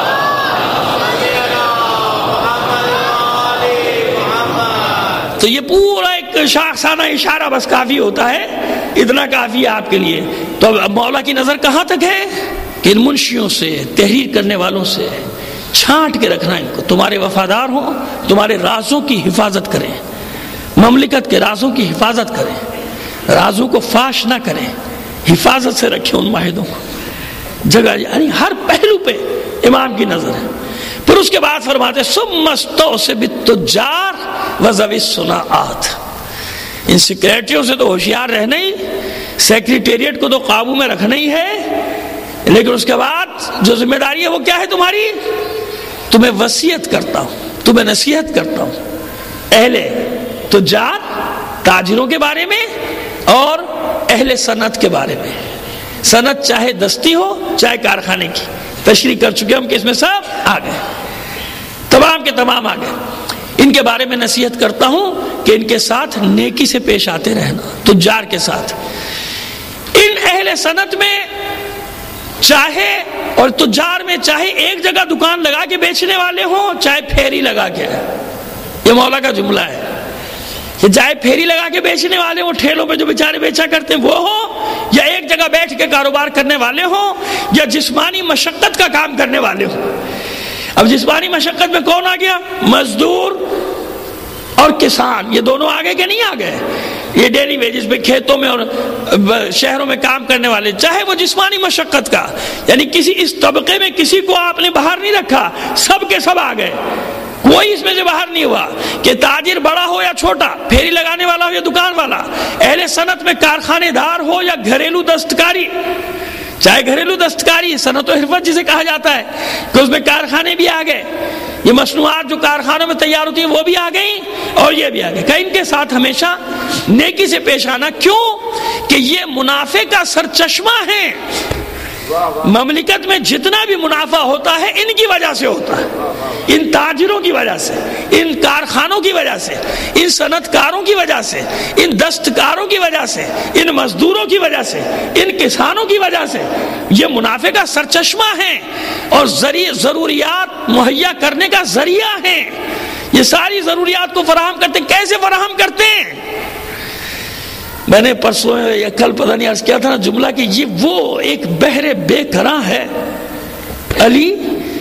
تو یہ پورا ایک شاخسانہ اشارہ بس کافی ہوتا ہے، اتنا کافی ہے آپ کے لیے. تو اب مولا کی نظر کہاں تک ہے کہ ان منشیوں سے، تحریر کرنے والوں سے چھانٹ کے رکھنا، ان کو تمہارے وفادار ہوں، تمہارے رازوں کی حفاظت کریں، مملکت کے رازوں کی حفاظت کریں، رازوں کو فاش نہ کریں، حفاظت سے رکھیں ان معاہدوں کو. جگہ یعنی ہر پہلو پہ امام کی نظر ہے. پھر اس کے بعد فرماتے ثم استوص بالتجار وذوی الصناعات. ان سیکریٹریوں سے تو ہوشیار رہنا ہی، سیکریٹریٹ کو تو قابو میں رکھنا ہی ہے، لیکن اس کے بعد جو ذمہ داری ہے وہ کیا ہے تمہاری؟ تمہیں وصیت کرتا ہوں، تمہیں نصیحت کرتا ہوں اہل تجار، تاجروں کے بارے میں، اور اہل صنعت کے بارے میں. صنعت چاہے دستی ہو چاہے کارخانے کی، تشریح کر چکے ہم کہ اس میں سب آ گئے، تمام کے تمام آ گئے. ان کے بارے میں نصیحت کرتا ہوں کہ ان کے ساتھ نیکی سے پیش آتے رہنا، تجار کے ساتھ. ان اہل صنعت میں چاہے اور تجار میں چاہے ایک جگہ دکان لگا کے بیچنے والے ہوں چاہے پھیری لگا کے، یہ مولا کا جملہ ہے کہ چاہے پھیری لگا کے بیچنے والے ہوں، ٹھیلوں پہ جو بیچارے بیچا کرتے ہیں وہ ہوں، یا ایک جگہ بیٹھ کے کاروبار کرنے والے ہوں، یا جسمانی مشقت کا کام کرنے والے ہوں. اب جسمانی مشقت میں کون آ گیا؟ مزدور اور کسان، یہ دونوں آگے کہ نہیں آگئے؟ یہ ڈیلی ویجز پہ کھیتوں میں اور شہروں میں کام کرنے والے، چاہے وہ جسمانی مشقت کا، یعنی کسی اس طبقے میں کسی کو آپ نے باہر نہیں رکھا، سب کے سب آ گئے، کوئی اس میں سے باہر نہیں ہوا کہ تاجر بڑا ہو یا چھوٹا، پھیری لگانے والا ہو یا دکان والا، اہل صنعت میں کارخانے دار ہو یا گھریلو دستکاری، چاہے گھریلو دستکاری صنعت و حرفت جسے کہا جاتا ہے کہ اس میں کارخانے بھی آ گئے، یہ مصنوعات جو کارخانوں میں تیار ہوتی ہیں وہ بھی آ گئیں اور یہ بھی آ گئے. کہ ان کے ساتھ ہمیشہ نیکی سے پیش آنا. کیوں کہ یہ منافع کا سرچشمہ ہے. مملکت میں جتنا بھی منافع ہوتا ہے ان کی وجہ سے ہوتا ہے، ان تاجروں کی وجہ سے، ان کارخانوں کی وجہ سے، ان صنعت کاروں کی وجہ سے، ان دستکاروں کی وجہ سے، ان مزدوروں کی وجہ سے، ان کسانوں کی وجہ سے. یہ منافع کا سرچشمہ ہے اور ضروریات مہیا کرنے کا ذریعہ ہے. یہ ساری ضروریات کو فراہم کرتے ہیں. کیسے فراہم کرتے ہیں؟ میں نے پرسوں یا کل پتہ نہیں عرض کیا تھا نا جملہ کہ یہ وہ ایک بحر بے کراں ہے علی،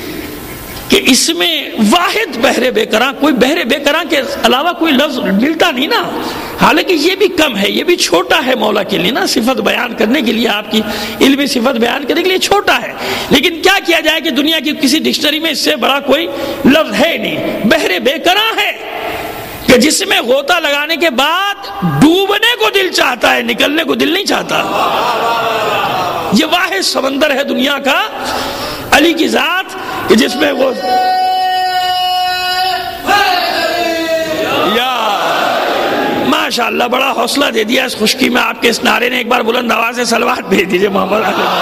کہ اس میں واحد بحر بے کراں، کوئی بحر بے کراں کے علاوہ کوئی لفظ ملتا نہیں نا. حالانکہ یہ بھی کم ہے، یہ بھی چھوٹا ہے مولا کے لیے نا، صفت بیان کرنے کے لیے، آپ کی علمی صفت بیان کرنے کے لیے چھوٹا ہے. لیکن کیا کیا جائے کہ دنیا کی کسی ڈکشنری میں اس سے بڑا کوئی لفظ ہے نہیں. بحر بے کراں ہے کہ جس میں غوطہ لگانے کے بعد ڈوبنے کو دل چاہتا ہے، نکلنے کو دل نہیں چاہتا. یہ واحد سمندر ہے دنیا کا علی کی ذات کہ جس میں وہ یا ماشاءاللہ بڑا حوصلہ دے دیا اس خشکی میں آپ کے اس نعرے نے. ایک بار بلند آواز سے صلوات بھیج دیجئے محمد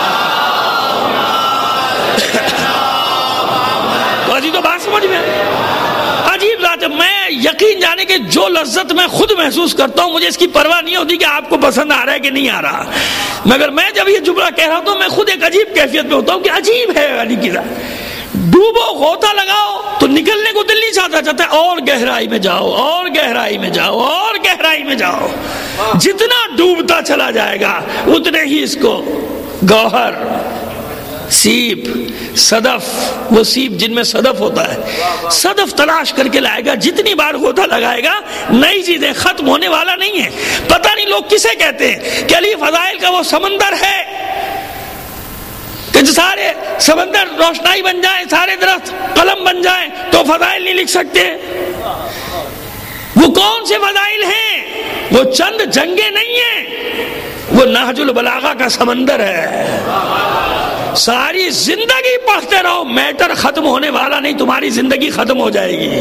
علی. تو بات سمجھ میں عجیب ذات ہے. میں یقین جانے کہ جو لذت میں خود محسوس کرتا ہوں مجھے اس کی پرواہ نہیں ہوتی کہ آپ کو پسند آ رہا ہے کہ نہیں آ رہا، مگر میں جب یہ جملہ کہہ رہا ہوں تو میں خود ایک عجیب کیفیت میں ہوتا ہوں کہ عجیب ہے علی کی ذات. ڈوبو، غوطہ لگاؤ تو نکلنے کو دل نہیں چاہتا، چاہتا ہے اور گہرائی میں جاؤ، اور گہرائی میں جاؤ، اور گہرائی میں جاؤ. جتنا ڈوبتا چلا جائے گا اتنے ہی اس کو گوہر، سیپ، صدف، وہ سیپ جن میں صدف ہوتا ہے، صدف تلاش کر کے لائے گا. جتنی بار غوطہ لگائے گا نئی چیزیں، ختم ہونے والا نہیں ہے. پتہ نہیں لوگ کسے کہتے ہیں کہ علی فضائل کا وہ سمندر ہے کہ سارے سمندر روشنائی بن جائیں، سارے درخت قلم بن جائیں تو فضائل نہیں لکھ سکتے. وہ کون سے فضائل ہیں؟ وہ چند جنگیں نہیں ہیں، وہ نہج البلاغہ کا سمندر ہے. ساری زندگی پڑھتے رہو، میٹر ختم ہونے والا نہیں، تمہاری زندگی ختم ہو جائے گی.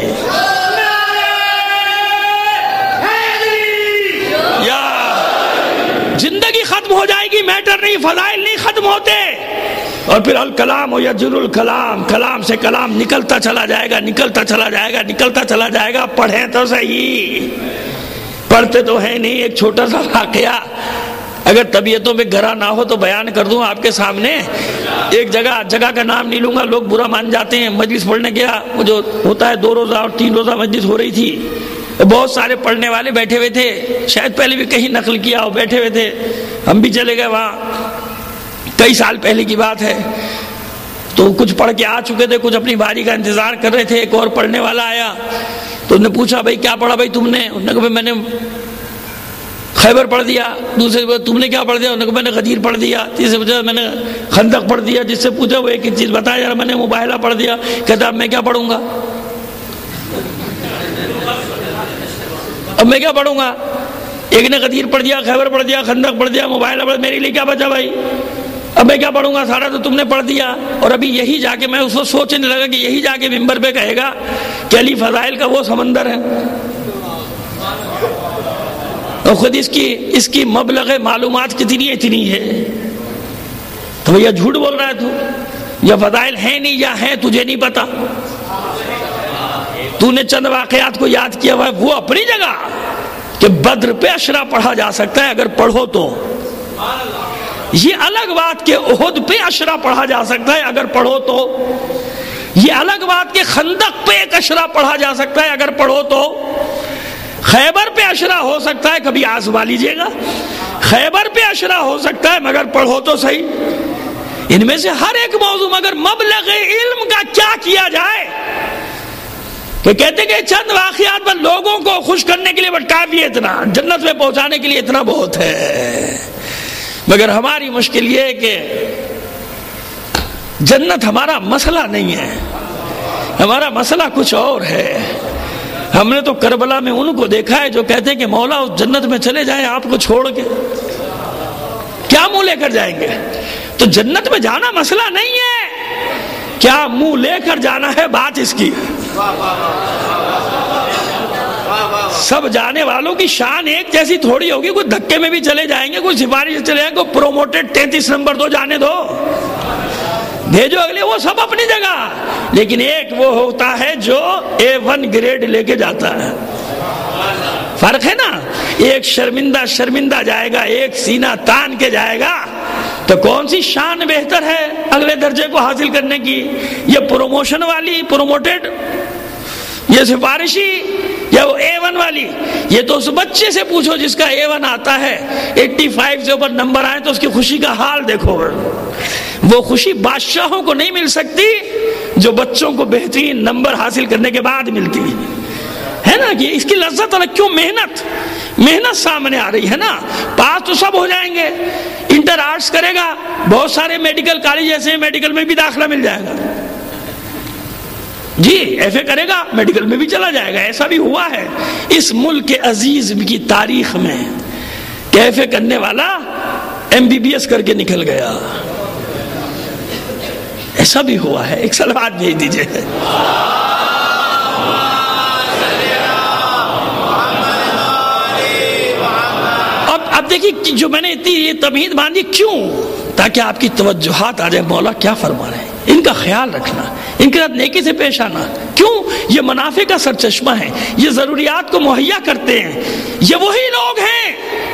یا زندگی ختم ہو جائے گی، میٹر نہیں، فضائل نہیں ختم ہوتے. اور پھر الکلام و یجر الکلام، کلام سے کلام نکلتا چلا جائے گا، نکلتا چلا جائے گا، نکلتا چلا جائے گا. پڑھیں تو صحیح، پڑھتے تو ہے نہیں. ایک چھوٹا سا واقعہ اگر طبیعتوں میں گرا نہ ہو تو بیان کر دوں آپ کے سامنے. ایک جگہ کا نام نہیں لوں گا، لوگ برا مان جاتے ہیں. مجلس پڑھنے گیا، وہ جو ہوتا ہے 2 روزہ اور 3 روزہ مجلس ہو رہی تھی. بہت سارے پڑھنے والے بیٹھے ہوئے تھے، شاید پہلے بھی کہیں نقل کیا ہو، بیٹھے ہوئے تھے. ہم بھی چلے گئے وہاں، کئی سال پہلے کی بات ہے. تو کچھ پڑھ کے آ چکے تھے، کچھ اپنی باری کا انتظار کر رہے تھے. ایک اور پڑھنے والا آیا تو انہوں نے پوچھا بھائی کیا پڑھا بھائی تم نے؟ انہوں نے کہا میں نے خیبر پڑھ دیا. دوسرے سے تم نے کیا پڑھ دیا؟ انہوں نے کہا میں نے غدیر پڑھ دیا. تیسرے سے پوچھا میں نے خندق پڑھ دیا. جس سے پوچھا وہ ایک چیز بتایا یار، میں نے مباہلہ پڑھ دیا. کہتا اب میں کیا پڑھوں گا؟ اب میں کیا پڑھوں گا؟ ایک نے غدیر پڑھ دیا، خیبر پڑھ دیا، خندق پڑھ دیا، مباہلہ پڑھ دیا، میرے لیے کیا بچا بھائی؟ اب میں کیا پڑھوں گا؟ سارا تو تم نے پڑھ دیا. اور ابھی یہی جا کے میں اس کو سوچنے لگا کہ یہی جا کے ممبر پہ کہے گا کہ علی فضائل کا وہ سمندر ہے. اور خود اس کی مبلغ معلومات اتنی ہے. تو بھیا جھوٹ بول رہا ہے تو، یا فضائل ہیں نہیں یا ہیں تجھے نہیں پتا. تو نے چند واقعات کو یاد کیا ہوا ہے، وہ اپنی جگہ کہ بدر پہ اشرا پڑھا جا سکتا ہے اگر پڑھو تو. یہ الگ بات کہ احد پہ اشرا پڑھا جا سکتا ہے اگر پڑھو تو. یہ الگ بات کہ خندق پہ ایک اشرا پڑھا جا سکتا ہے اگر پڑھو تو. خیبر پہ اشرا ہو سکتا ہے، کبھی آزما لیجئے گا. خیبر پہ اشرا ہو سکتا ہے مگر پڑھو تو صحیح. ان میں سے ہر ایک موضوع مگر مبلغ علم کا کیا کیا جائے کہ کہتے کہ چند واقعات پر لوگوں کو خوش کرنے کے لیے بٹ کافی ہے، اتنا جنت میں پہنچانے کے لیے اتنا بہت ہے. مگر ہماری مشکل یہ ہے کہ جنت ہمارا مسئلہ نہیں ہے، ہمارا مسئلہ کچھ اور ہے. ہم نے تو کربلا میں ان کو دیکھا ہے جو کہتے ہیں کہ مولا اس جنت میں چلے جائیں آپ کو چھوڑ کے، کیا منہ لے کر جائیں گے؟ تو جنت میں جانا مسئلہ نہیں ہے، کیا منہ لے کر جانا ہے بات اس کی. سب جانے والوں کی شان ایک جیسی تھوڑی ہوگی. کوئی دھکے میں بھی چلے جائیں گے، کوئی سفارش سے چلے جائیں گے، کوئی پروموٹڈ 33 نمبر تو جانے دو، بھیجو اگلے، وہ سب اپنی جگہ. لیکن ایک وہ ہوتا ہے جو A1 گریڈ لے کے جاتا ہے. فرق ہے نا. ایک شرمندہ جائے گا، ایک سینہ تان کے جائے گا. تو کون سی شان بہتر ہے اگلے درجے کو حاصل کرنے کی؟ یہ پروموشن والی، پروموٹڈ، یہ سفارشی، یا وہ A1 والی؟ یہ تو اس بچے سے پوچھو جس کا A1 آتا ہے، 85 سے اوپر نمبر آئے تو اس کی خوشی کا حال دیکھو. وہ خوشی بادشاہوں کو نہیں مل سکتی جو بچوں کو بہترین نمبر حاصل کرنے کے بعد ملتی ہے نا. کہ اس کی لذت الگ. کیوں؟ محنت سامنے آ رہی ہے نا. پاس تو سب ہو جائیں گے. انٹر آرٹس کرے گا، بہت سارے میڈیکل کالج ایسے ہیں میڈیکل میں بھی داخلہ مل جائے گا. جی ایف اے کرے گا میڈیکل میں بھی چلا جائے گا. ایسا بھی ہوا ہے اس ملک کے عزیز کی تاریخ میں کہ ایف اے کرنے والا MBBS کر کے نکل گیا. ایسا بھی ہوا ہے. ایک صلوات بھیج دیجئے. اب دیکھیے جو میں نے اتنی یہ تمہید باندھی کیوں؟ تاکہ آپ کی توجہات آ جائے مولا کیا فرما رہے ہیں. ان کا خیال رکھنا، ان کے ساتھ نیکی سے پیش آنا. کیوں؟ یہ منافع کا سرچشمہ ہے، یہ ضروریات کو مہیا کرتے ہیں. یہ وہی لوگ ہیں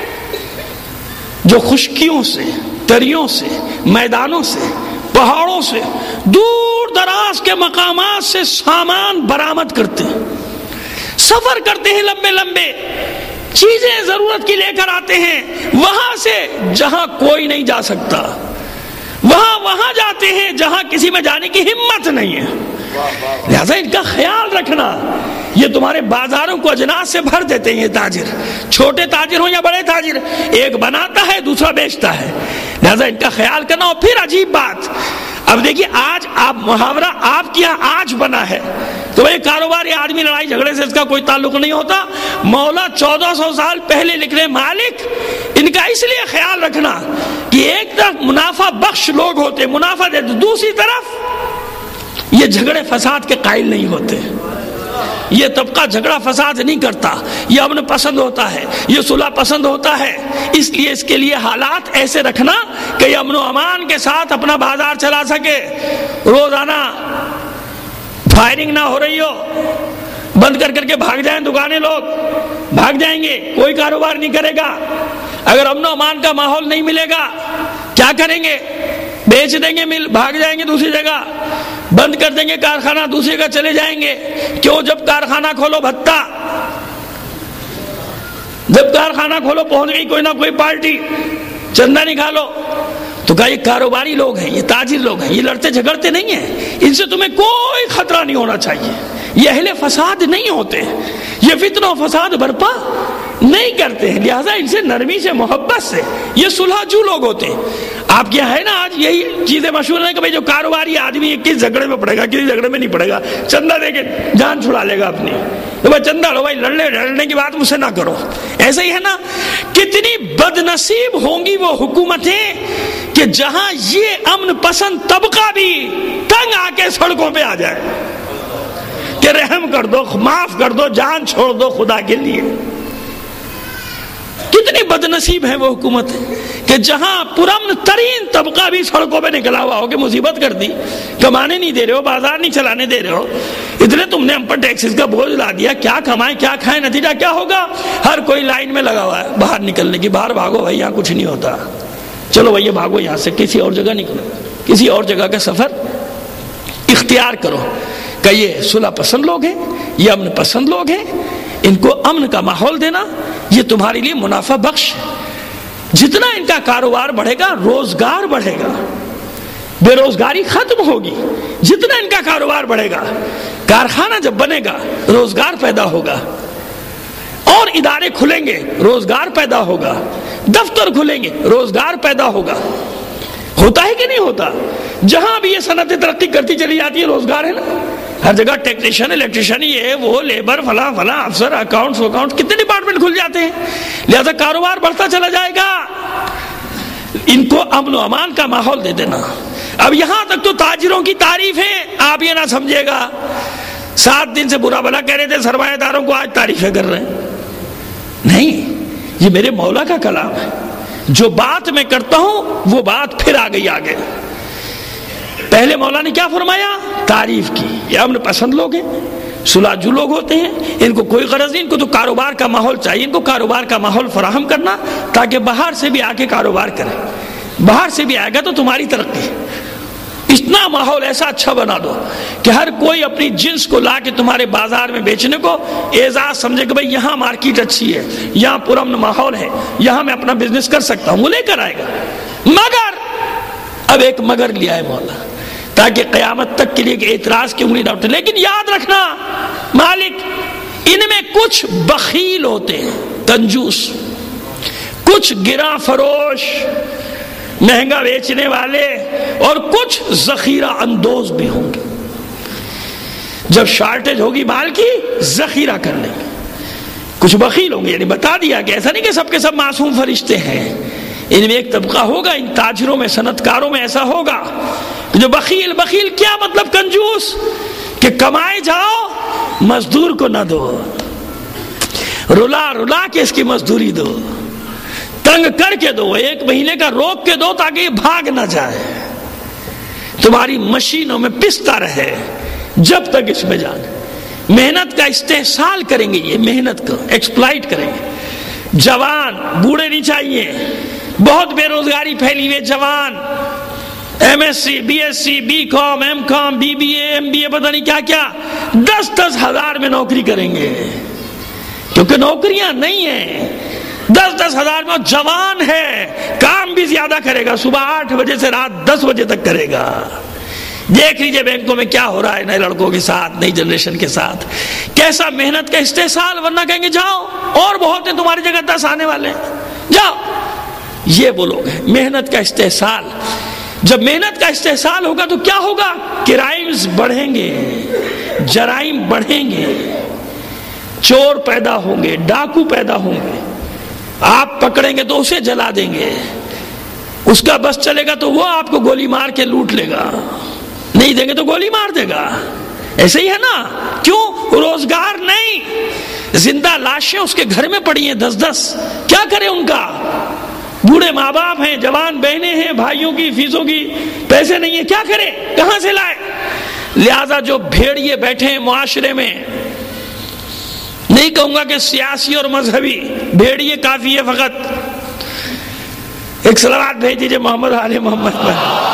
جو خشکیوں سے، تریوں سے، میدانوں سے، پہاڑوں سے، دور دراز کے مقامات سے سامان برآمد کرتے ہیں، سفر کرتے ہیں، لمبے لمبے چیزیں ضرورت کی لے کر آتے ہیں وہاں سے جہاں کوئی نہیں جا سکتا. وہاں جاتے ہیں جہاں کسی میں جانے کی ہمت نہیں ہے. لہذا ان کا خیال رکھنا. یہ تمہارے بازاروں کو اجناس سے بھر دیتے ہیں یہ تاجر، چھوٹے تاجر ہوں یا بڑے تاجر، ایک بناتا ہے دوسرا بیچتا ہے. لہذا ان کا خیال کرنا. اور پھر عجیب بات، اب دیکھیے آج آپ محاورہ آپ کے یہاں آج بنا ہے تو کہ بھئی کاروباری آدمی لڑائی جھگڑے سے اس کا کوئی تعلق نہیں ہوتا. مولا 1400 سال پہلے لکھ رہے مالک ان کا اس لیے خیال رکھنا کہ ایک طرف منافع بخش لوگ ہوتے منافع دیتے, دوسری طرف یہ جھگڑے فساد کے قائل نہیں ہوتے. یہ طبقہ جھگڑا فساد نہیں کرتا, یہ امن پسند ہوتا ہے, یہ صلح پسند ہوتا ہے. اس لیے اس کے لیے حالات ایسے رکھنا کہ یہ امن و امان کے ساتھ اپنا بازار چلا سکے. روزانہ فائرنگ نہ ہو رہی ہو, بند کر کر کے بھاگ جائیں دکانیں, لوگ بھاگ جائیں گے, کوئی کاروبار نہیں کرے گا. اگر امن و امان کا ماحول نہیں ملے گا کیا کریں گے؟ بیچ دیں گے مل, بھاگ جائیں گے دوسری جگہ, بند کر دیں گے کارخانہ, دوسری جگہ چلے جائیں گے. کیوں؟ جب کارخانہ کھولو بھتہ, جب کارخانہ کھولو پہنچ گئی کوئی نہ کوئی پارٹی, چندہ نکالو. تو کہا یہ کاروباری لوگ ہیں, یہ تاجر لوگ ہیں, یہ لڑتے جھگڑتے نہیں ہیں, ان سے تمہیں کوئی خطرہ نہیں ہونا چاہیے. یہ اہل فساد نہیں ہوتے, یہ فتنہ و فساد برپا نہیں کرتے ہیں, لہٰذا ان سے نرمی سے محبت سے, یہ صلح جو لوگ ہوتے ہیں. آپ کیا ہے نا آج یہی چیزیں مشہور ہیں کہ بھئی جو کاروباری آدمی ہے کس جھگڑے میں پڑے گا, کسی جھگڑے میں نہیں پڑے گا, چندہ دے کے جان چھڑا لے گا اپنی. تو بھائی چندہ لو, بھائی لڑنے کی بات مجھ سے نہ کرو. ایسا ہی ہے نا, کتنی بد نصیب ہوں گی وہ حکومتیں کہ جہاں یہ امن پسند طبقہ بھی تنگ آ کے سڑکوں پہ آ جائے کہ رحم کر دو, معاف کر دو, جان چھوڑ دو خدا کے لیے. کتنی بد نصیب ہے وہ حکومت کہ جہاں پرامن ترین طبقہ بھی سڑکوں پہ نکلا ہوا ہو کہ مصیبت کر دی, کمانے نہیں دے رہے ہو, بازار نہیں چلانے دے رہے ہو, اتنے تم نے ہم پر ٹیکسز کا بوجھ لا دیا, کیا کمائیں کیا کھائیں, نتیجہ کیا ہوگا؟ ہر کوئی لائن میں لگا ہوا ہے باہر نکلنے کی, باہر بھاگو بھائی, یہاں کچھ نہیں ہوتا, چلو بھائی بھاگو یہاں سے, کسی اور جگہ نکلو, کسی اور جگہ کا سفر اختیار کرو. کہ یہ صلح پسند لوگ ہیں, یہ امن پسند لوگ ہیں, ان کو امن کا ماحول دینا یہ تمہارے لیے منافع بخش ہے. جتنا ان کا کاروبار بڑھے گا روزگار بڑھے گا, بے روزگاری ختم ہوگی. جتنا ان کا کاروبار بڑھے گا, کارخانہ جب بنے گا روزگار پیدا ہوگا, اور ادارے کھلیں گے روزگار پیدا ہوگا, دفتر کھلیں گے روزگار پیدا ہوگا. ہوتا ہے کہ نہیں ہوتا؟ جہاں بھی یہ صنعتیں ترقی کرتی چلی جاتی ہے روزگار ہے نا, ہر جگہ ٹیکنیشین, الیکٹریشین, یہ وہ لیبر, فلاں فلاں افسر, اکاؤنٹس, کتنے ڈپارٹمنٹ کھل جاتے ہیں. لہذا کاروبار بڑھتا چلا جائے گا. ان کو امن و امان کا ماحول دے دینا. اب یہاں تک تو تاجروں کی تعریف ہے, آپ یہ نہ سمجھے گا 7 دن سے برا بھلا کہہ رہے تھے سرمایہ داروں کو, آج تعریفیں کر رہے ہیں. نہیں, یہ میرے مولا کا کلام ہے. جو بات میں کرتا ہوں وہ بات پھر آ گئی آگے. پہلے مولا نے کیا فرمایا؟ تعریف کی. یہ امن پسند لوگ ہیں, صلح جو لوگ ہوتے ہیں, ان کو کوئی غرض نہیں, ان کو تو کاروبار کا ماحول چاہیے, ان کو کاروبار کا ماحول فراہم کرنا تاکہ باہر سے بھی آ کے کاروبار کریں. باہر سے بھی آئے گا تو تمہاری ترقی. اتنا ماحول ایسا اچھا بنا دو کہ ہر کوئی اپنی جنس کو لا کے تمہارے بازار میں بیچنے کو اعزاز سمجھے کہ بھئی یہاں مارکیٹ اچھی ہے, یہاں پرامن ماحول ہے, یہاں میں اپنا بزنس کر سکتا ہوں. وہ لے کر آئے گا. مگر اب ایک مگر لیا ہے مولا تاکہ قیامت تک کے لیے کہ اعتراض کی انگلی نہ اٹھے. لیکن یاد رکھنا مالک, ان میں کچھ بخیل ہوتے ہیں, کنجوس, کچھ گراں فروش, مہنگا بیچنے والے, اور کچھ ذخیرہ اندوز بھی ہوں گے. جب شارٹیج ہوگی مال کی ذخیرہ کر لیں گے. کچھ بخیل ہوں گے, یعنی بتا دیا کہ ایسا نہیں کہ سب کے سب معصوم فرشتے ہیں. ان میں ایک طبقہ ہوگا, ان تاجروں میں, صنعت کاروں میں ایسا ہوگا جو بخیل. بخیل کیا مطلب؟ کنجوس, کہ کمائے جاؤ مزدور کو نہ دو, رلا رلا کے اس کی مزدوری دو, تنگ کر کے دو, 1 مہینے کا روک کے دو تاکہ یہ بھاگ نہ جائے, تمہاری مشینوں میں پستا رہے جب تک اس میں جان. محنت کا استحصال کریں گے, یہ محنت کو ایکسپلائٹ کریں گے. جوان بوڑھے نہیں چاہیے, بہت بے روزگاری پھیلی ہوئی. جوان M S C, B S C, B com, M com, B B A, M B A, پتہ نہیں کیا کیا, 10-10 ہزار میں نوکری کریں گے, کیونکہ نوکریاں نہیں ہیں. 10-10 ہزار میں جوان ہے, کام بھی زیادہ کرے گا, صبح 8 بجے سے رات 10 بجے تک کرے گا. دیکھ لیجئے بینکوں میں کیا ہو رہا ہے نئے لڑکوں کے ساتھ, نئی جنریشن کے ساتھ, کیسا محنت کا استحصال. ورنہ کہیں گے جاؤ, اور بہت ہیں تمہاری جگہ 10 آنے والے ہیں, جاؤ. یہ وہ لوگ ہیں محنت کا استحصال. جب محنت کا استحصال ہوگا تو کیا ہوگا؟ کرائمز بڑھیں گے, جرائم بڑھیں گے، چور پیدا ہوں گے، ڈاکو پیدا ہوں گے، آپ پکڑیں گے تو اسے جلا دیں گے، اس کا بس چلے گا تو وہ آپ کو گولی مار کے لوٹ لے گا، نہیں دیں گے تو گولی مار دے گا. ایسے ہی ہے نا. کیوں؟ روزگار نہیں، زندہ لاشیں اس کے گھر میں پڑی ہیں 10-10، کیا کرے ان کا؟ بوڑھے ماں باپ ہیں، جوان بہنیں ہیں، بھائیوں کی فیسوں کی پیسے نہیں ہیں، کیا کرے؟ کہاں سے لائے؟ لہذا جو بھیڑیے بیٹھے ہیں معاشرے میں، نہیں کہوں گا کہ سیاسی اور مذہبی، بھیڑیے کافی ہے فقط. ایک صلوات بھیج دیجئے محمد آل محمد پر.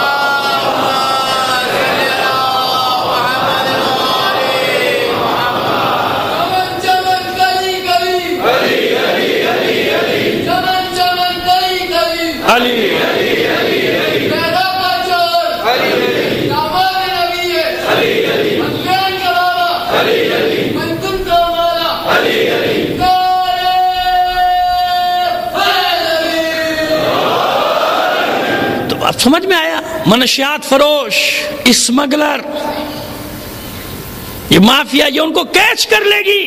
اب سمجھ میں آیا؟ منشیات فروش، اسمگلر، یہ مافیا، یہ ان کو کیچ کر لے گی.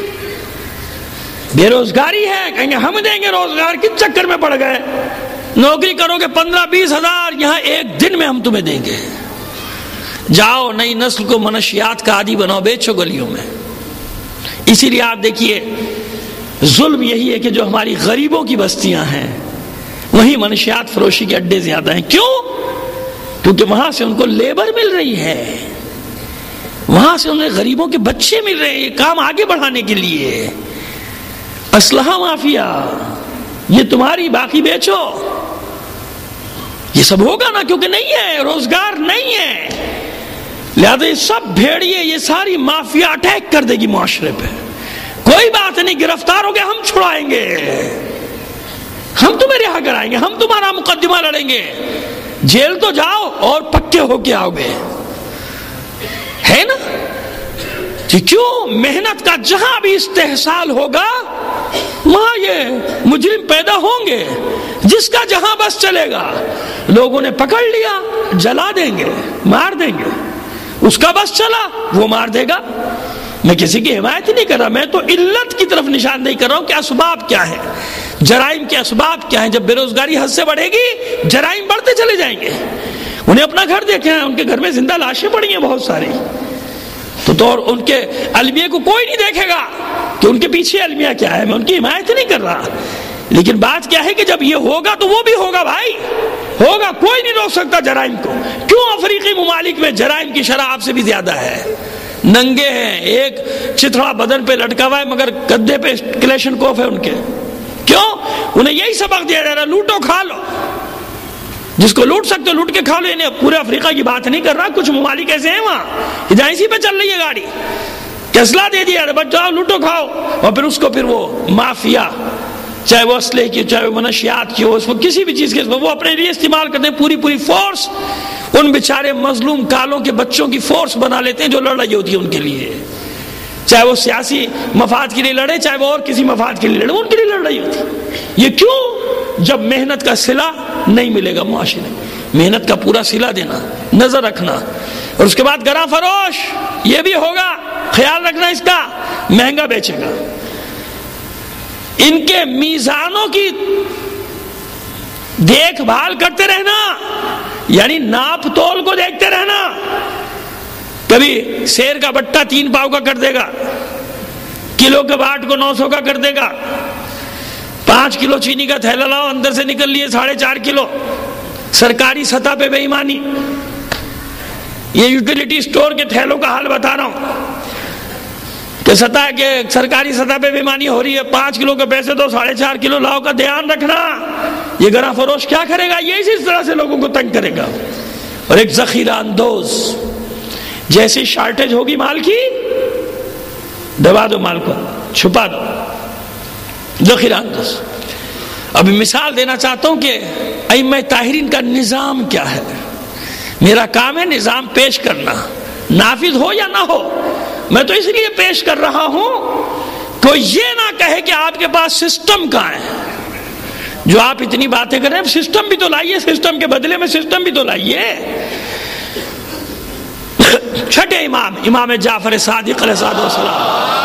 بے روزگاری ہے، کہیں گے ہم دیں گے روزگار، کس چکر میں پڑ گئے؟ نوکری کرو گے 15-20 ہزار، یہاں ایک دن میں ہم تمہیں دیں گے. جاؤ نئی نسل کو منشیات کا عادی بناؤ، بیچو گلیوں میں. اسی لیے آپ دیکھیے ظلم یہی ہے کہ جو ہماری غریبوں کی بستیاں ہیں وہیں منشیات فروشی کے اڈے زیادہ ہیں. کیوں؟ کیونکہ وہاں سے ان کو لیبر مل رہی ہے، وہاں سے انہیں غریبوں کے بچے مل رہے ہیں یہ کام آگے بڑھانے کے لیے. اسلحہ مافیا، یہ تمہاری، باقی بیچو. یہ سب ہوگا نا، کیونکہ نہیں ہے، روزگار نہیں ہے. لہذا یہ سب بھیڑیے، یہ ساری مافیا اٹیک کر دے گی معاشرے پہ. کوئی بات نہیں، گرفتار ہو گئے ہم چھڑائیں گے، ہم تمہیں رہا کرائیں گے، ہم تمہارا مقدمہ لڑیں گے. جیل تو جاؤ اور پکے ہو کے آؤ گے، ہے نا؟ کیوں؟ محنت کا جہاں بھی استحصال ہوگا وہاں یہ مجرم پیدا ہوں گے. جس کا جہاں بس چلے گا، لوگوں نے پکڑ لیا، جلا دیں گے، مار دیں گے. اس کا بس چلا، وہ مار دے گا. میں کسی کی حمایت نہیں کر رہا، میں تو علت کی طرف نشاندہی کر رہا ہوں کہ اسباب کیا ہے، جرائم کے اسباب کیا ہیں. جب بے روزگاری حد سے بڑھے گی، جرائم بڑھتے چلے جائیں گے. انہیں اپنا گھر دیکھیں، ان کے گھر میں زندہ لاشیں پڑی ہیں بہت ساری. تو اور ان کے المیہ کو کوئی نہیں دیکھے گا کہ ان کے پیچھے المیہ کیا ہے. میں ان کی حمایت نہیں کر رہا، لیکن بات کیا ہے کہ جب یہ ہوگا تو وہ بھی ہوگا بھائی، ہوگا. کوئی نہیں روک سکتا جرائم کو. کیوں؟ افریقی ممالک میں جرائم کی شرح آپ سے بھی زیادہ ہے. ننگے ہیں، ایک چتھڑا بدن پہ لٹکا ہوا ہے مگر گدے پہ کلیشن کوف ہے ان کے. کیوں؟ انہیں یہی سبق دیا جا رہا، لوٹو کھا لو. جس کو لوٹ سکتے لوٹ کے کھا لو. انہیں پورے افریقہ کی بات نہیں کر رہا، کچھ ممالک ایسے ہیں وہاں جہاں اسی پہ چل رہی ہے گاڑی، اسلحہ دے دیا، بچ جاؤ لوٹو کھاؤ. اور پھر اس کو پھر وہ مافیا، چاہے وہ اسلحے کی، چاہے وہ منشیات کی ہو، اس کو کسی بھی چیز کے وہ اپنے لیے استعمال کرتے ہیں. پوری فورس ان بیچارے مظلوم کالوں کے بچوں کی فورس بنا لیتے ہیں جو لڑ رہی ہوتی ہے ان کے لیے. چاہے وہ سیاسی مفاد کے لیے لڑے، چاہے وہ اور کسی مفاد کے لیے لڑے، ان کے لیے لڑ رہی ہوتی. یہ کیوں؟ جب محنت کا صلہ نہیں ملے گا معاشرے میں. محنت کا پورا صلہ دینا، نظر رکھنا. اور اس کے بعد گراں فروش، یہ بھی ہوگا، خیال رکھنا اس کا، مہنگا بیچے گا. ان کے میزانوں کی دیکھ بھال کرتے رہنا، یعنی ناپ تول کو دیکھتے رہنا. کبھی سیر کا بٹا 3 پاؤ کا کر دے گا، کلو کے باٹ کو 900 کا کر دے گا. 5 کلو چینی کا تھیلا لاؤ، اندر سے نکل لیے 4.5 کلو. سرکاری سطح پہ بے ایمانی. یہ یوٹیلیٹی سٹور کے تھیلوں کا حال بتا رہا ہوں کہ سرکاری سطح پہ بے ایمانی ہو رہی ہے. 5 کلو کے پیسے تو 4.5 کلو لاؤ کا دھیان رکھنا. یہ گراں فروش کیا کرے گا؟ یہ اسی طرح سے لوگوں کو تنگ کرے گا. اور ایک ذخیرہ اندوز، جیسی شارٹیج ہوگی مال کی، دبا دو مال کو، چھپا دو. ذخیرہ اندوز. ابھی مثال دینا چاہتا ہوں کہ ائمہ طاہرین کا نظام کیا ہے. میرا کام ہے نظام پیش کرنا، نافذ ہو یا نہ ہو. میں تو اس لیے پیش کر رہا ہوں کوئی یہ نہ کہے کہ آپ کے پاس سسٹم کہاں ہے. جو آپ اتنی باتیں کر رہے ہیں، سسٹم بھی تو لائیے، سسٹم کے بدلے میں سسٹم بھی تو لائیے. چھٹے امام امام جعفر صادق علیہ السلام.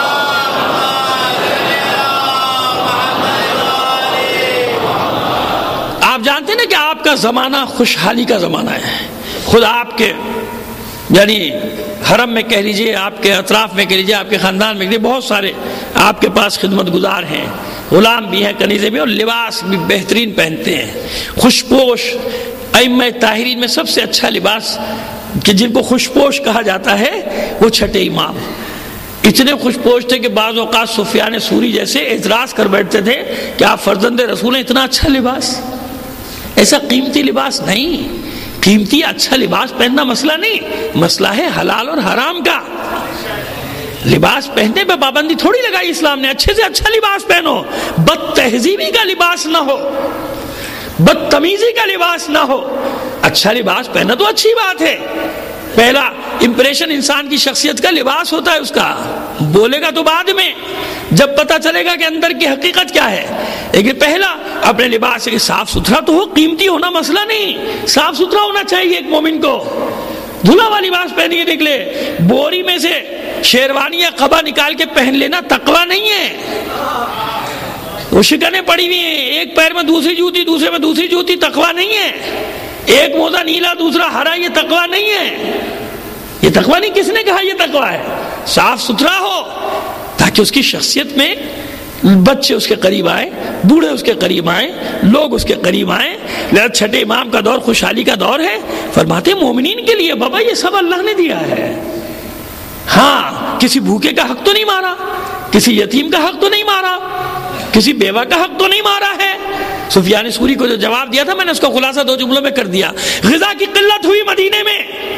آپ جانتے ہیں نا کہ آپ کا زمانہ خوشحالی کا زمانہ ہے. خود آپ کے یعنی حرم میں کہہ لیجئے، آپ کے اطراف میں کہہ لیجئے، آپ کے خاندان میں کہہ لیجئے، بہت سارے آپ کے پاس خدمت گزار ہیں، غلام بھی ہیں، کنیزیں بھی، اور لباس بھی بہترین پہنتے ہیں، خوشپوش. ائمہ طاہرین میں سب سے اچھا لباس کہ جن کو خوشپوش کہا جاتا ہے وہ چھٹے امام. اتنے خوشپوش تھے کہ بعض اوقات سفیان ثوری جیسے اعتراض کر بیٹھتے تھے کہ آپ فرزند رسول ہیں، اتنا اچھا لباس. ایسا قیمتی لباس نہیں. قیمتی اچھا لباس پہننا مسئلہ نہیں، مسئلہ ہے حلال اور حرام کا. لباس پہننے پہ پابندی تھوڑی لگائی اسلام نے. اچھے سے اچھا لباس پہنو، بد تہذیبی کا لباس نہ ہو، بدتمیزی کا لباس نہ ہو. اچھا لباس پہنا تو اچھی بات ہے. پہلا امپریشن انسان کی شخصیت کا لباس ہوتا ہے اس کا. بولے گا تو بعد میں، جب پتہ چلے گا کہ اندر کی حقیقت کیا ہے. لیکن پہلا اپنے لباس سے صاف ستھرا تو ہو، قیمتی ہونا مسئلہ نہیں، صاف ستھرا ہونا چاہیے. ایک مومن کو دھلا ہوا لباس پہن کے نکلے، بوری میں سے شیروانی یا قبا نکال کے پہن لینا تقویٰ نہیں ہے. وہ شکنیں پڑی ہوئی ہیں، ایک پیر میں دوسری جوتی، دوسرے میں دوسری جوتی، تقویٰ نہیں ہے. ایک موزہ نیلا دوسرا ہرا، یہ تقویٰ نہیں ہے. یہ تقویٰ نہیں. کس نے کہا یہ تقویٰ ہے؟ صاف ستھرا ہو تاکہ اس کی شخصیت میں بچے اس کے قریب آئے، بوڑھے اس کے قریب آئیں، لوگ اس کے قریب آئیں. لہذا چھٹے امام کا دور خوشحالی کا دور ہے. فرماتے مومنین کے لیے بابا یہ سب اللہ نے دیا ہے. ہاں، کسی بھوکے کا حق تو نہیں مارا، کسی یتیم کا حق تو نہیں مارا، کسی بیوہ کا حق تو نہیں مارا ہے. سفیان ثوری کو جو جواب دیا تھا میں نے اس کا خلاصہ 2 جملوں میں کر دیا. غذا کی قلت ہوئی مدینے میں،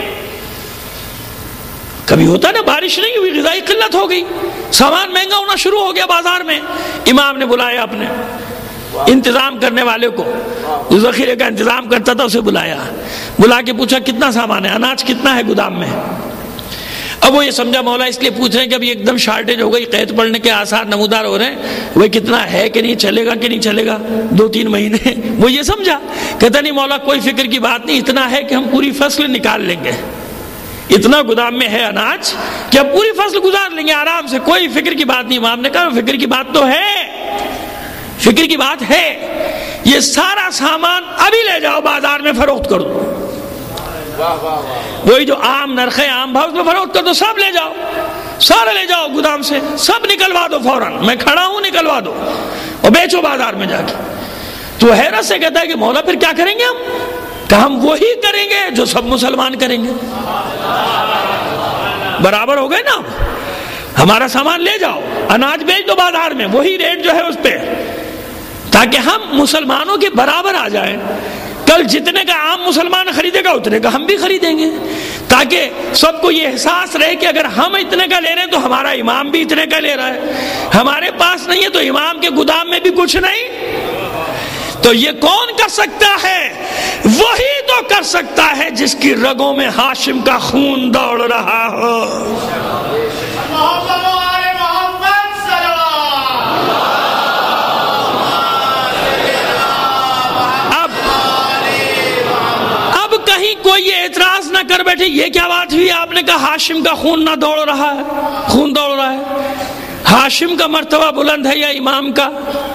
کبھی ہوتا نا بارش نہیں ہوئی، غذائی قلت ہو گئی، سامان مہنگا ہونا شروع ہو گیا بازار میں. امام نے بلایا اپنے انتظام کرنے والے کو، جو ذخیرے کا انتظام کرتا تھا اسے بلا کے پوچھا کتنا سامان ہے، اناج کتنا ہے گودام میں. اب وہ یہ سمجھا مولا اس لیے پوچھ رہے ہیں کہ ابھی ایک دم شارٹیج ہو گئی، قحط پڑنے کے آثار نمودار ہو رہے ہیں، وہ کتنا ہے کہ نہیں، چلے گا کہ نہیں چلے گا 2-3 مہینے. وہ یہ سمجھا. کہتا نہیں مولا کوئی فکر کی بات نہیں، اتنا ہے کہ ہم پوری فصل نکال لیں گے. اتنا گودام میں ہے اناج کہ اب پوری فصل گزار لیں گے آرام سے، کوئی فکر کی بات نہیں. امام نے کہا فکر کی بات تو ہے، فکر کی بات ہے. یہ سارا سامان ابھی لے جاؤ بازار میں فروخت کر دو. وہی جو عام نرخ ہے، عام بھاؤ میں فروخت کر دو، سب لے جاؤ، سارا لے جاؤ گودام سے، سب نکلوا دو فوراً، میں کھڑا ہوں نکلوا دو اور بیچو بازار میں جا کے. تو حیرت سے کہتا ہے کہ مولا پھر کیا کریں گے ہم؟ کہ ہم وہی کریں گے جو سب مسلمان کریں گے. برابر ہو گئے نا. ہمارا سامان لے جاؤ، اناج بیچ دو بازار میں، وہی ریٹ جو ہے اس پہ، تاکہ ہم مسلمانوں کے برابر آ جائیں. کل جتنے کا عام مسلمان خریدے گا اتنے کا ہم بھی خریدیں گے، تاکہ سب کو یہ احساس رہے کہ اگر ہم اتنے کا لے رہے ہیں تو ہمارا امام بھی اتنے کا لے رہا ہے. ہمارے پاس نہیں ہے تو امام کے گودام میں بھی کچھ نہیں. تو یہ کون کر سکتا ہے؟ وہی تو کر سکتا ہے جس کی رگوں میں ہاشم کا خون دوڑ رہا ہو. اب کہیں کوئی یہ اعتراض نہ کر بیٹھے یہ کیا بات ہوئی، آپ نے کہا ہاشم کا خون نہ دوڑ رہا ہے، خون دوڑ رہا ہے. ہاشم کا مرتبہ بلند ہے یا امام کا؟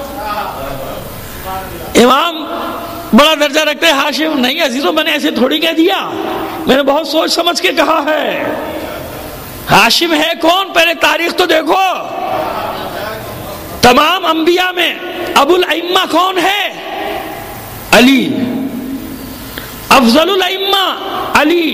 امام بڑا درجہ رکھتے ہیں، ہاشم نہیں. عزیزوں میں نے ایسے تھوڑی کہہ دیا، میں نے بہت سوچ سمجھ کے کہا ہے. ہاشم ہے کون؟ پہلے تاریخ تو دیکھو. تمام انبیاء میں ابو الائمہ کون ہے؟ علی. افضل الائمہ علی.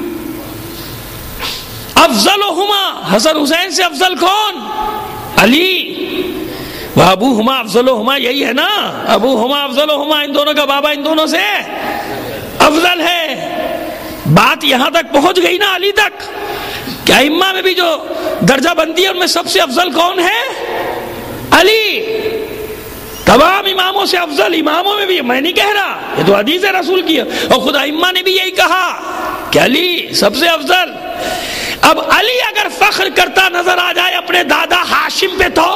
افضلہما، حسن حسین سے افضل کون؟ علی. وہ ابوہما افضلہما یہی ہے نا، ابوہما افضلہما، ان دونوں کا بابا ان دونوں سے افضل ہے. بات یہاں تک پہنچ گئی نا علی تک کہ ائمہ میں بھی جو درجہ بندی ہے ان میں سب سے افضل کون ہے؟ علی. تمام اماموں سے افضل، اماموں میں بھی، میں نہیں کہہ رہا، یہ تو حدیث رسول کی ہے، اور خود ائمہ نے بھی یہی کہا کہ علی سب سے افضل. اب علی اگر فخر کرتا نظر آ جائے اپنے دادا ہاشم پہ تو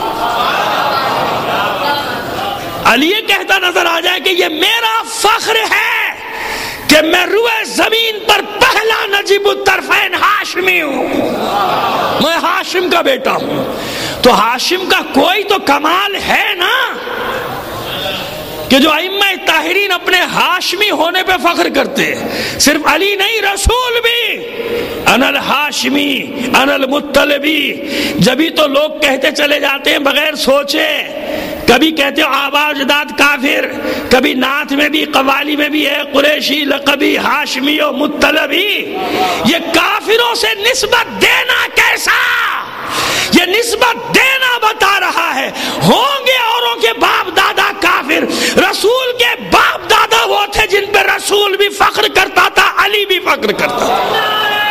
علی یہ کہتا نظر آ جائے کہ یہ میرا فخر ہے کہ میں روئے زمین پر پہلے پہلا نجیب الطرفین ہاشمی ہوں، میں ہاشم کا بیٹا ہوں۔ تو ہاشم کا کوئی تو کمال ہے نا کہ جو ائمہ طاہرین اپنے ہاشمی ہونے پہ فخر کرتے ہیں۔ صرف علی نہیں، رسول بھی انا الہاشمی انا المطلبی۔ جبھی تو لوگ کہتے چلے جاتے ہیں بغیر سوچے، کبھی کہتے ہو آباء و اجداد کافر، کبھی نعت میں بھی قوالی میں بھی ہے قریشی لقبی ہاشمی و مطلبی۔ یہ کافروں سے نسبت دینا کیسا؟ یہ نسبت دینا بتا رہا ہے ہوں گے اوروں کے باپ دادا کافر، رسول کے باپ دادا وہ تھے جن پہ رسول بھی فخر کرتا تھا، علی بھی فخر کرتا تھا۔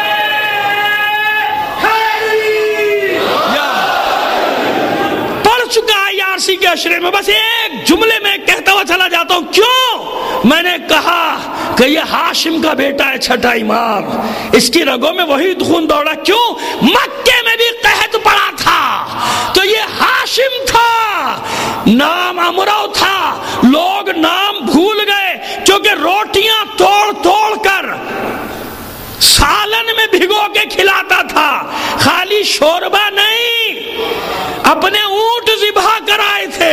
پڑھ چکا ہے یارسی کے اشرے میں، بس ایک جملے میں کہتا ہوا چلا جاتا ہوں۔ کیوں؟ میں نے کہا کہ یہ ہاشم کا بیٹا ہے، چھٹا امام، اس کی رگوں میں وہی خون دوڑا۔ کیوں؟ مکے میں بھی قحط پڑا تھا تو یہ ہاشم تھا، نام امرو تھا، لوگ نام بھول گئے کیونکہ روٹیاں توڑ توڑ کر سالن میں بھگو کے کھلاتا تھا، خالی شوربہ نہیں، اپنے اونٹ ذبح کرائے تھے،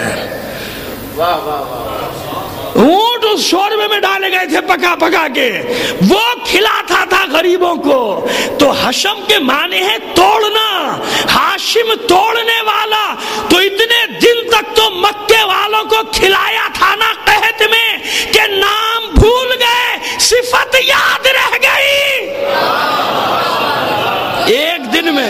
اونٹ اس شوربے میں ڈالے گئے تھے پکا پکا کے، وہ کھلاتا تھا غریبوں کو۔ تو حشم کے معنی ہے توڑنا، ہاشم توڑنے والا۔ تو اتنے دن تک تو مکے والوں کو کھلایا تھا نا قحط میں کہ نام بھول گئے، صفت یاد رہ گئی۔ ایک دن میں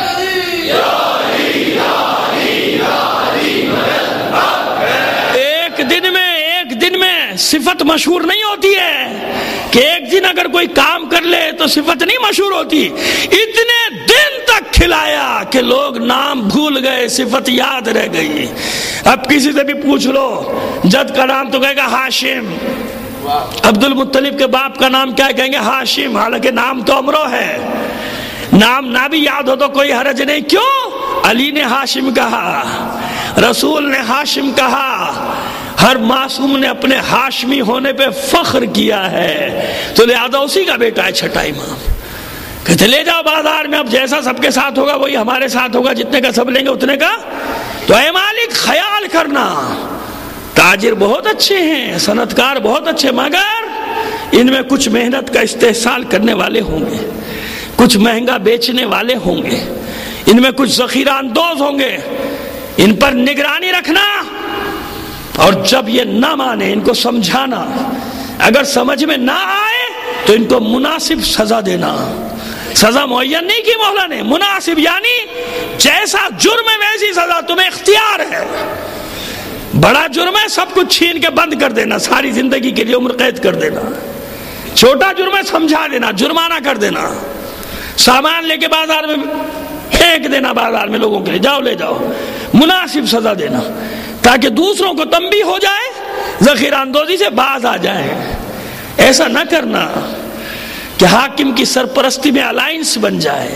صفت مشہور نہیں ہوتی ہے کہ ایک دن اگر کوئی کام کر لے تو صفت نہیں مشہور ہوتی۔ اتنے دن تک کھلایا کہ لوگ نام بھول گئے، صفت یاد رہ گئی۔ اب کسی سے بھی پوچھ لو جد کا نام تو کہے گا ہاشم، عبد المطلب کے باپ کا نام کیا ہے؟ کہیں گے ہاشم، حالانکہ نام تو امرو ہے۔ نام نہ بھی یاد ہو تو کوئی حرج نہیں۔ کیوں؟ علی نے ہاشم کہا، رسول نے ہاشم کہا، ہر معصوم نے اپنے ہاشمی ہونے پہ فخر کیا ہے، تو لہذا اسی کا بیٹا ہے چھٹا امام۔ کہتے لے جاؤ بازار میں، اب جیسا سب کے ساتھ ہوگا وہی ہمارے ساتھ ہوگا، جتنے کا سب لیں گے اتنے کا۔ تو اے مالک خیال کرنا، تاجر بہت اچھے ہیں، صنعت کار بہت اچھے، مگر ان میں کچھ محنت کا استحصال کرنے والے ہوں گے، کچھ مہنگا بیچنے والے ہوں گے، ان میں کچھ ذخیرہ اندوز ہوں گے، ان پر نگرانی رکھنا، اور جب یہ نہ مانے ان کو سمجھانا، اگر سمجھ میں نہ آئے تو ان کو مناسب سزا دینا۔ سزا معین نہیں کی مولا نے، مناسب یعنی جیسا جرم ہے ویسی سزا، تمہیں اختیار ہے۔ بڑا جرم ہے سب کچھ چھین کے بند کر دینا، ساری زندگی کے لیے عمر قید کر دینا۔ چھوٹا جرم ہے سمجھا دینا، جرمانہ کر دینا، سامان لے کے بازار میں پھینک دینا، بازار میں لوگوں کے لیے جاؤ لے جاؤ، مناسب سزا دینا تاکہ دوسروں کو تنبیہ ہو جائے، ذخیرہ اندوزی سے باز آ جائیں۔ ایسا نہ کرنا کہ حاکم کی سرپرستی میں الائنس بن جائے۔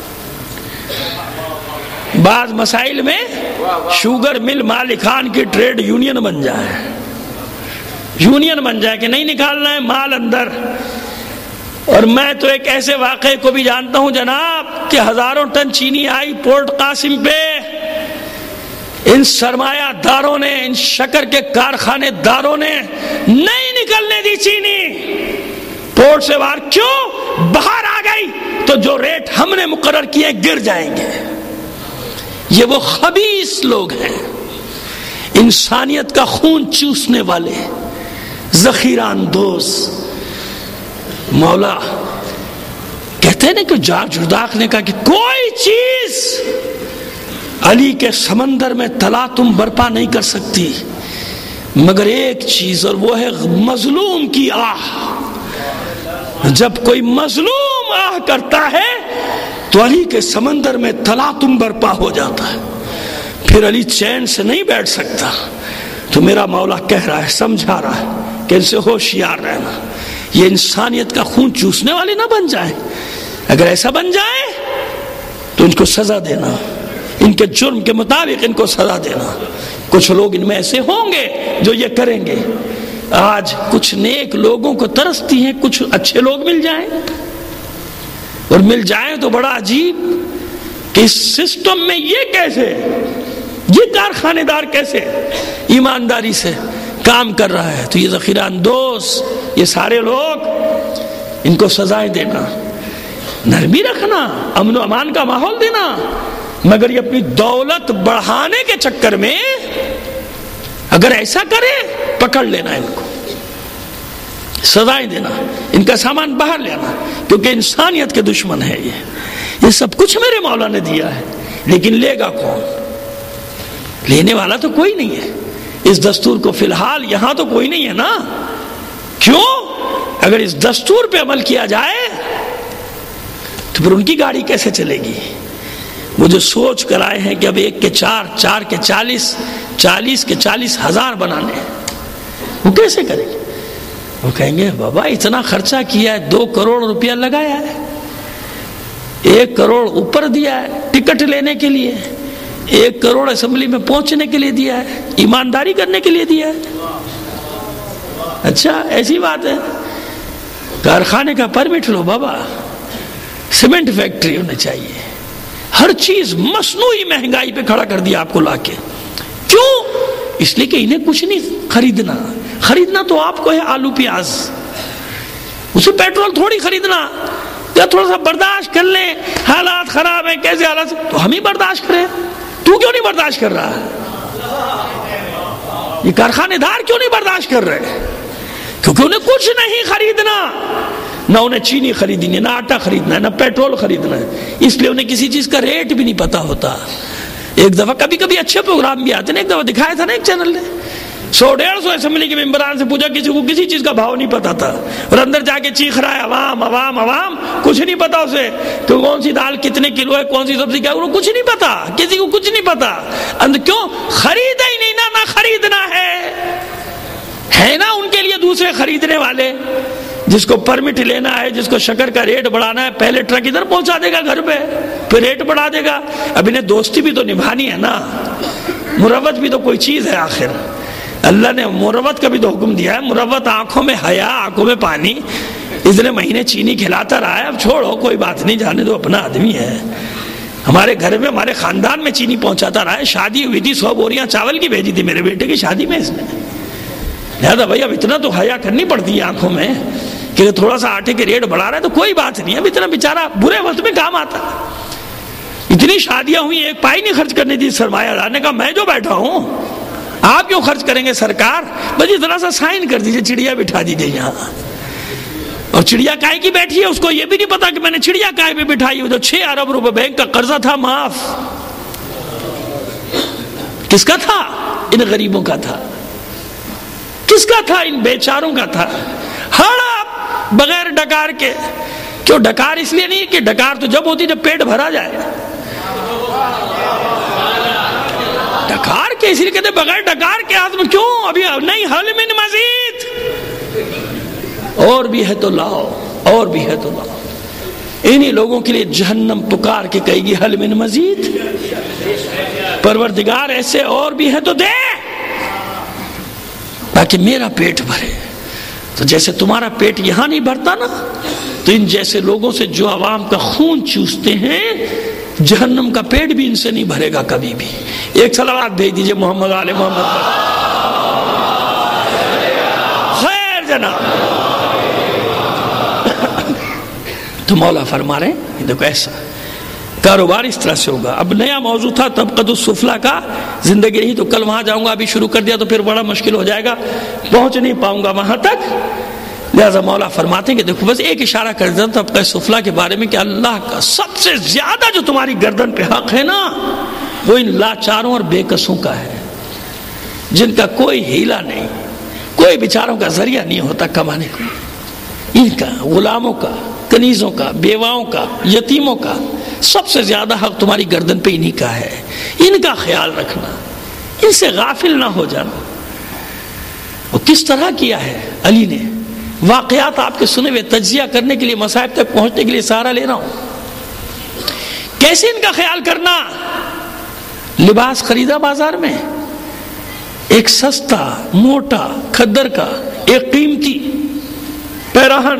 بعض مسائل میں شوگر مل مالکان کی ٹریڈ یونین بن جائے، یونین بن جائے کہ نہیں نکالنا ہے مال اندر۔ اور میں تو ایک ایسے واقعے کو بھی جانتا ہوں جناب کہ ہزاروں ٹن چینی آئی پورٹ قاسم پہ، ان سرمایہ داروں نے، ان شکر کے کارخانے داروں نے نہیں نکلنے دی چینی پورٹ سے باہر۔ کیوں؟ باہر آ گئی تو جو ریٹ ہم نے مقرر کیے گر جائیں گے۔ یہ وہ خبیث لوگ ہیں، انسانیت کا خون چوسنے والے، ذخیرہ اندوز۔ مولا کہتے ہیں نا کہ جرداق نے کہا کہ کوئی چیز علی کے سمندر میں تلاطم برپا نہیں کر سکتی مگر ایک چیز، اور وہ ہے مظلوم کی آہ۔ جب کوئی مظلوم آہ کرتا ہے تو علی کے سمندر میں تلاطم برپا ہو جاتا ہے، پھر علی چین سے نہیں بیٹھ سکتا۔ تو میرا مولا کہہ رہا ہے، سمجھا رہا ہے کہ ان سے ہوشیار رہنا، یہ انسانیت کا خون چوسنے والے نہ بن جائیں۔ اگر ایسا بن جائے تو ان کو سزا دینا، ان کے جرم کے مطابق ان کو سزا دینا۔ کچھ لوگ ان میں ایسے ہوں گے جو یہ کریں گے، آج کچھ نیک لوگوں کو ترستی ہیں کچھ اچھے لوگ مل جائیں، اور مل جائیں تو بڑا عجیب کہ اس سسٹم میں یہ کیسے، یہ کارخانے دار کیسے ایمانداری سے کام کر رہا ہے. تو یہ ذخیرہ اندوز، یہ سارے لوگ، ان کو سزائیں دینا، نرمی رکھنا، امن و امان کا ماحول دینا، مگر یہ اپنی دولت بڑھانے کے چکر میں اگر ایسا کرے پکڑ لینا، ان کو سزائیں دینا، ان کا سامان باہر لینا، کیونکہ انسانیت کے دشمن ہے. یہ سب کچھ میرے مولا نے دیا ہے، لیکن لے گا کون؟ لینے والا تو کوئی نہیں ہے. اس دستور کو فی الحال یہاں تو کوئی نہیں ہے نا. کیوں؟ اگر اس دستور پہ عمل کیا جائے تو پھر ان کی گاڑی کیسے چلے گی؟ وہ جو سوچ کر آئے ہیں کہ اب 1 کے 4، 4 کے 40، 40 کے 40,000 بنانے ہیں، وہ کیسے کریں گے؟ وہ کہیں گے بابا اتنا خرچہ کیا ہے، 2 کروڑ روپیہ لگایا ہے، 1 کروڑ اوپر دیا ہے ٹکٹ لینے کے لیے، 1 کروڑ اسمبلی میں پہنچنے کے لیے دیا ہے، ایمانداری کرنے کے لیے دیا ہے. اچھا ایسی بات ہے، کارخانے کا پرمٹ لو بابا، سیمنٹ فیکٹری ہونے چاہیے، ہر چیز مصنوعی مہنگائی پہ کھڑا کر دیا آپ کو لا کے. کیوں؟ اس لیے کہ انہیں کچھ نہیں خریدنا تو آپ کو ہے آلو پیاز، اسے پیٹرول تھوڑی خریدنا، یا تھوڑا سا برداشت کر لیں، حالات خراب ہیں، کیسے حالات، تو ہم ہی برداشت کریں. تو کیوں نہیں برداشت کر رہا ہے؟ یہ کارخانے دار کیوں نہیں برداشت کر رہے؟ کیونکہ انہیں کچھ نہیں خریدنا، نہ انہیں چینی خریدنی ہے، نہ آٹا خریدنا ہے، نہ پیٹرول خریدنا ہے، اس لیے انہیں کسی چیز کا ریٹ بھی نہیں پتا ہوتا. ایک دفعہ کبھی اچھے پروگرام بھی آتے ہیں، ایک دفعہ دکھایا تھا نا ایک چینل نے، 100-150 اسمبلی کے ممبران سے پوچھا، کسی کو کسی چیز کا بھاؤ نہیں پتا تھا، اور اندر جا کے چیخ رہا ہے عوام، کچھ نہیں پتا اسے کہ کون سی دال کتنے کلو ہے، کون سی سبزی کیا، انہوں کچھ نہیں پتا، کسی کو کچھ نہیں پتا. کیوں؟ خریدا ہی نہیں نہ خریدنا ہے نا ان کے لیے دوسرے خریدنے والے. جس کو پرمٹ لینا ہے، جس کو شکر کا ریٹ بڑھانا ہے، پہلے ٹرک ادھر پہنچا دے گا گھر پہ، پھر ریٹ بڑھا دے گا. اب انہیں دوستی بھی تو نبھانی ہے نا، مروت بھی تو کوئی چیز ہے. آخر اللہ نے مروت کا بھی تو حکم دیا ہے. مروت آنکھوں میں حیا، آنکھوں میں پانی، اتنے مہینے چینی کھلاتا رہا ہے، اب چھوڑو کوئی بات نہیں، جانے دو، اپنا آدمی ہے. ہمارے گھر میں ہمارے خاندان میں چینی پہنچاتا رہا ہے. شادی ہوئی تھی 100 بوریاں چاول کی بھیجی تھی میرے بیٹے کی شادی میں اس نے. لہٰذا بھائی اب اتنا تو حیا کرنی پڑتی ہے آنکھوں میں کہ تھوڑا سا آٹے کے ریٹ بڑھا رہا ہے تو کوئی بات نہیں، اب اتنا بیچارہ برے وقت میں کام آتا. اتنی شادیاں ہوئی، ایک پائی نہیں خرچ کرنی تھی سرمایہ دار نے کہا میں جو بیٹھا ہوں آپ کیوں خرچ کریں گے سرکار، بس اتنا سا سائن کر دیجئے، چڑیا بٹھا دیجئے یہاں. اور چڑیا کائے کی بیٹھی ہے، اس کو یہ بھی نہیں پتا کہ میں نے چڑیا کائے پہ بٹھائی. جو 6 ارب روپے بینک کا قرضہ تھا معاف، کس کا تھا؟ ان غریبوں کا تھا. کس کا تھا؟ ان بیچاروں کا تھا. ہڑپ بغیر ڈکار کے. کیوں ڈکار؟ اس لیے نہیں کہ ڈکار تو جب ہوتی جب پیٹ بھرا جائے. ڈکار کے اس لیے کہتے بغیر ڈکار کے ہاتھ میں. کیوں؟ ابھی نہیں، حل من مزید، اور بھی ہے تو لاؤ، اور بھی ہے تو لاؤ. انہی لوگوں کے لیے جہنم پکار کے کہے گی حل من مزید. پروردگار ایسے اور بھی ہے تو دے تاکہ میرا پیٹ بھرے. تو جیسے تمہارا پیٹ یہاں نہیں بھرتا نا، تو ان جیسے لوگوں سے جو عوام کا خون چوستے ہیں، جہنم کا پیٹ بھی ان سے نہیں بھرے گا کبھی بھی. ایک صلوات بھیج دیجئے محمد علیہ محمد پر. خیر جناب. تو مولا فرما رہے ہیں دیکھو ایسا کاروبار اس طرح سے ہوگا. اب نیا موضوع تھا طبقۃ السفلی کا، زندگی رہی تو کل وہاں جاؤں گا، ابھی شروع کر دیا تو پھر بڑا مشکل ہو جائے گا، پہنچ نہیں پاؤں گا وہاں تک. لہذا مولا فرماتے ہیں کہ دیکھو بس ایک اشارہ کر دیا طبقہ سفلی کے بارے میں کہ اللہ کا سب سے زیادہ جو تمہاری گردن پہ حق ہے نا، وہ ان لاچاروں اور بے کسوں کا ہے، جن کا کوئی ہیلا نہیں، کوئی بیچاروں کا ذریعہ نہیں ہوتا کمانے کو. ان کا، غلاموں کا، کنیزوں کا، بیواؤں کا، یتیموں کا سب سے زیادہ حق تمہاری گردن پہ انہی کا ہے. ان کا خیال رکھنا، ان سے غافل نہ ہو جانا. وہ کس طرح کیا ہے علی نے، واقعات آپ کے سنے ہوئے تجزیہ کرنے کے لیے، مصائب تک پہنچنے کے لیے سہارا لے رہا ہوں. کیسے ان کا خیال کرنا؟ لباس خریدا بازار میں، ایک سستا موٹا کھدر کا ایک قیمتی پیراہن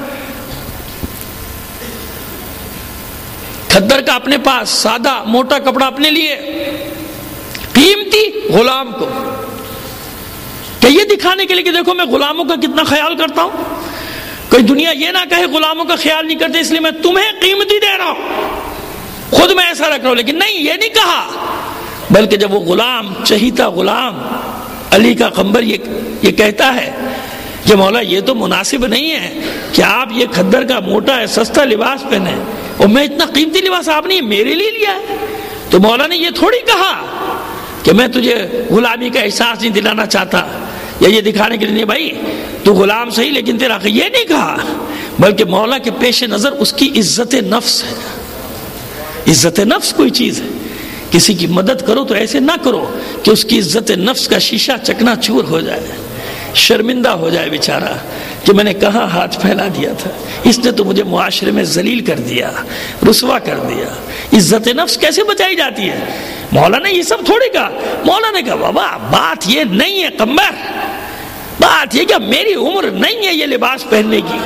کھدر کا اپنے پاس، سادہ موٹا کپڑا اپنے لیے، قیمتی غلام کو، کہ یہ دکھانے کے لیے کہ دیکھو میں غلاموں کا کتنا خیال کرتا ہوں، کوئی دنیا یہ نہ کہے غلاموں کا خیال نہیں کرتے اس لیے میں تمہیں قیمتی دے رہا ہوں، خود میں ایسا رکھ رہا ہوں۔ لیکن نہیں، یہ نہیں کہا، بلکہ جب وہ غلام، چہیتا غلام علی کا قمبر یہ کہتا ہے کہ مولا یہ تو مناسب نہیں ہے کہ آپ یہ کھدر کا موٹا ہے سستا لباس پہنے، اور میں اتنا قیمتی لباس آپ نے میرے لیے لیا ہے، تو مولا نے یہ تھوڑی کہا کہ میں تجھے غلامی کا احساس نہیں دلانا چاہتا یا یہ دکھانے کے لیے نہیں بھائی تو غلام صحیح لیکن تیرا، یہ نہیں کہا، بلکہ مولا کے پیش نظر اس کی عزت نفس ہے۔ عزت نفس کوئی چیز ہے، کسی کی مدد کرو تو ایسے نہ کرو کہ اس کی عزت نفس کا شیشہ چکنا چور ہو جائے، شرمندہ ہو جائے بیچارہ کہ میں نے کہاں ہاتھ پھیلا دیا تھا، اس نے تو مجھے معاشرے میں ذلیل کر دیا، رسوا کر دیا۔ عزت نفس کیسے بچائی جاتی ہے؟ مولا نے یہ سب تھوڑی کہا، مولا نے کہا بابا بات یہ نہیں ہے قمبر، بات یہ کہ میری عمر نہیں ہے یہ لباس پہننے کی،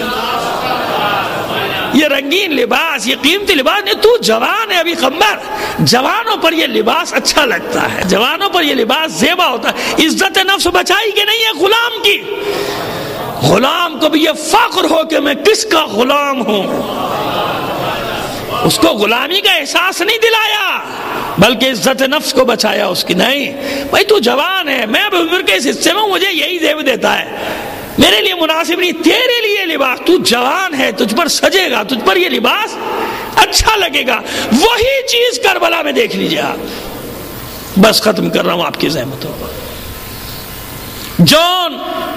یہ رنگین لباس، یہ قیمتی لباس نہیں، تو جوان ہے ابھی قمبر، جوانوں پر یہ لباس اچھا لگتا ہے، جوانوں پر یہ لباس زیبا ہوتا ہے۔ عزت نفس بچائی کہ نہیں ہے غلام کی؟ غلام کو بھی یہ فخر ہو کہ میں کس کا غلام ہوں، اس کو غلامی کا احساس نہیں دلایا بلکہ عزت نفس کو بچایا اس کی۔ نہیں بھائی تو جوان ہے، میں اب عمر کے اس حصے میں مجھے یہی زیب دیتا ہے، میرے لیے مناسب نہیں، تیرے لیے لباس، تو جوان ہے، تجھ پر سجے گا، تجھ پر یہ لباس اچھا لگے گا۔ وہی چیز کربلا میں دیکھ لیجیے آپ۔ بس ختم کر رہا ہوں آپ کی زحمتوں پر۔ جون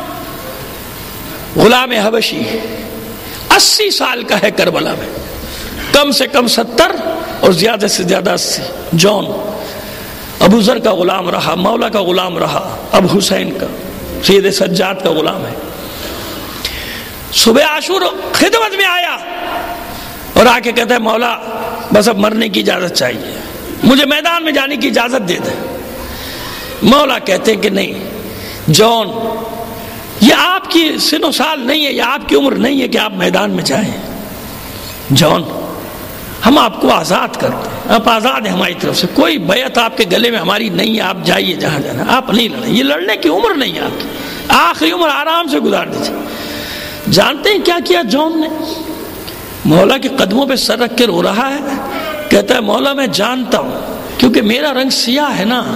غلام حبشی 80 سال کا ہے کربلا میں، کم سے کم 70 اور زیادہ سے زیادہ 80۔ جون ابو ذر کا غلام رہا، مولا کا غلام رہا، اب حسین کا، سید سجاد کا غلام ہے۔ صبح عاشور خدمت میں آیا اور آ کے کہتا ہے مولا بس اب مرنے کی اجازت چاہیے، مجھے میدان میں جانے کی اجازت دے دے۔ مولا کہتے ہیں کہ نہیں جون، یہ آپ کی سن و سال نہیں ہے، یہ آپ کی عمر نہیں ہے کہ آپ میدان میں جائیں۔ جون ہم آپ کو آزاد کرتے ہیں، آپ آزاد ہیں ہماری طرف سے، کوئی بیعت آپ کے گلے میں ہماری نہیں ہے، آپ جائیے جہاں جانا، آپ نہیں لڑیں، یہ لڑنے کی عمر نہیں ہے آپ کی، آخری عمر آرام سے گزار دیجیے۔ جانتے ہیں کیا کیا جون نے؟ مولا کے قدموں پہ سر رکھ کے رو رہا ہے، کہتا ہے مولا میں جانتا ہوں کیونکہ میرا رنگ سیاہ ہے نا۔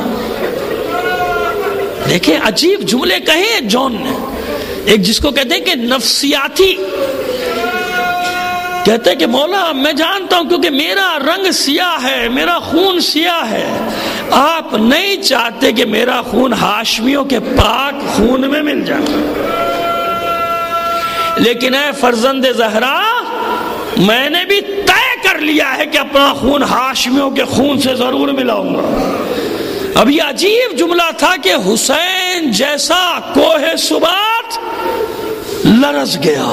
دیکھیں عجیب جملے کہے جون نے، ایک جس کو کہتے ہیں کہ نفسیاتی، کہتے ہیں کہ مولا میں جانتا ہوں کیونکہ میرا رنگ سیاہ ہے، میرا خون سیاہ ہے، آپ نہیں چاہتے کہ میرا خون ہاشمیوں کے پاک خون میں مل جائے، لیکن اے فرزند زہرا میں نے بھی طے کر لیا ہے کہ اپنا خون ہاشمیوں کے خون سے ضرور ملاؤں گا۔ اب یہ عجیب جملہ تھا کہ حسین جیسا کوہ سبات لرز گیا،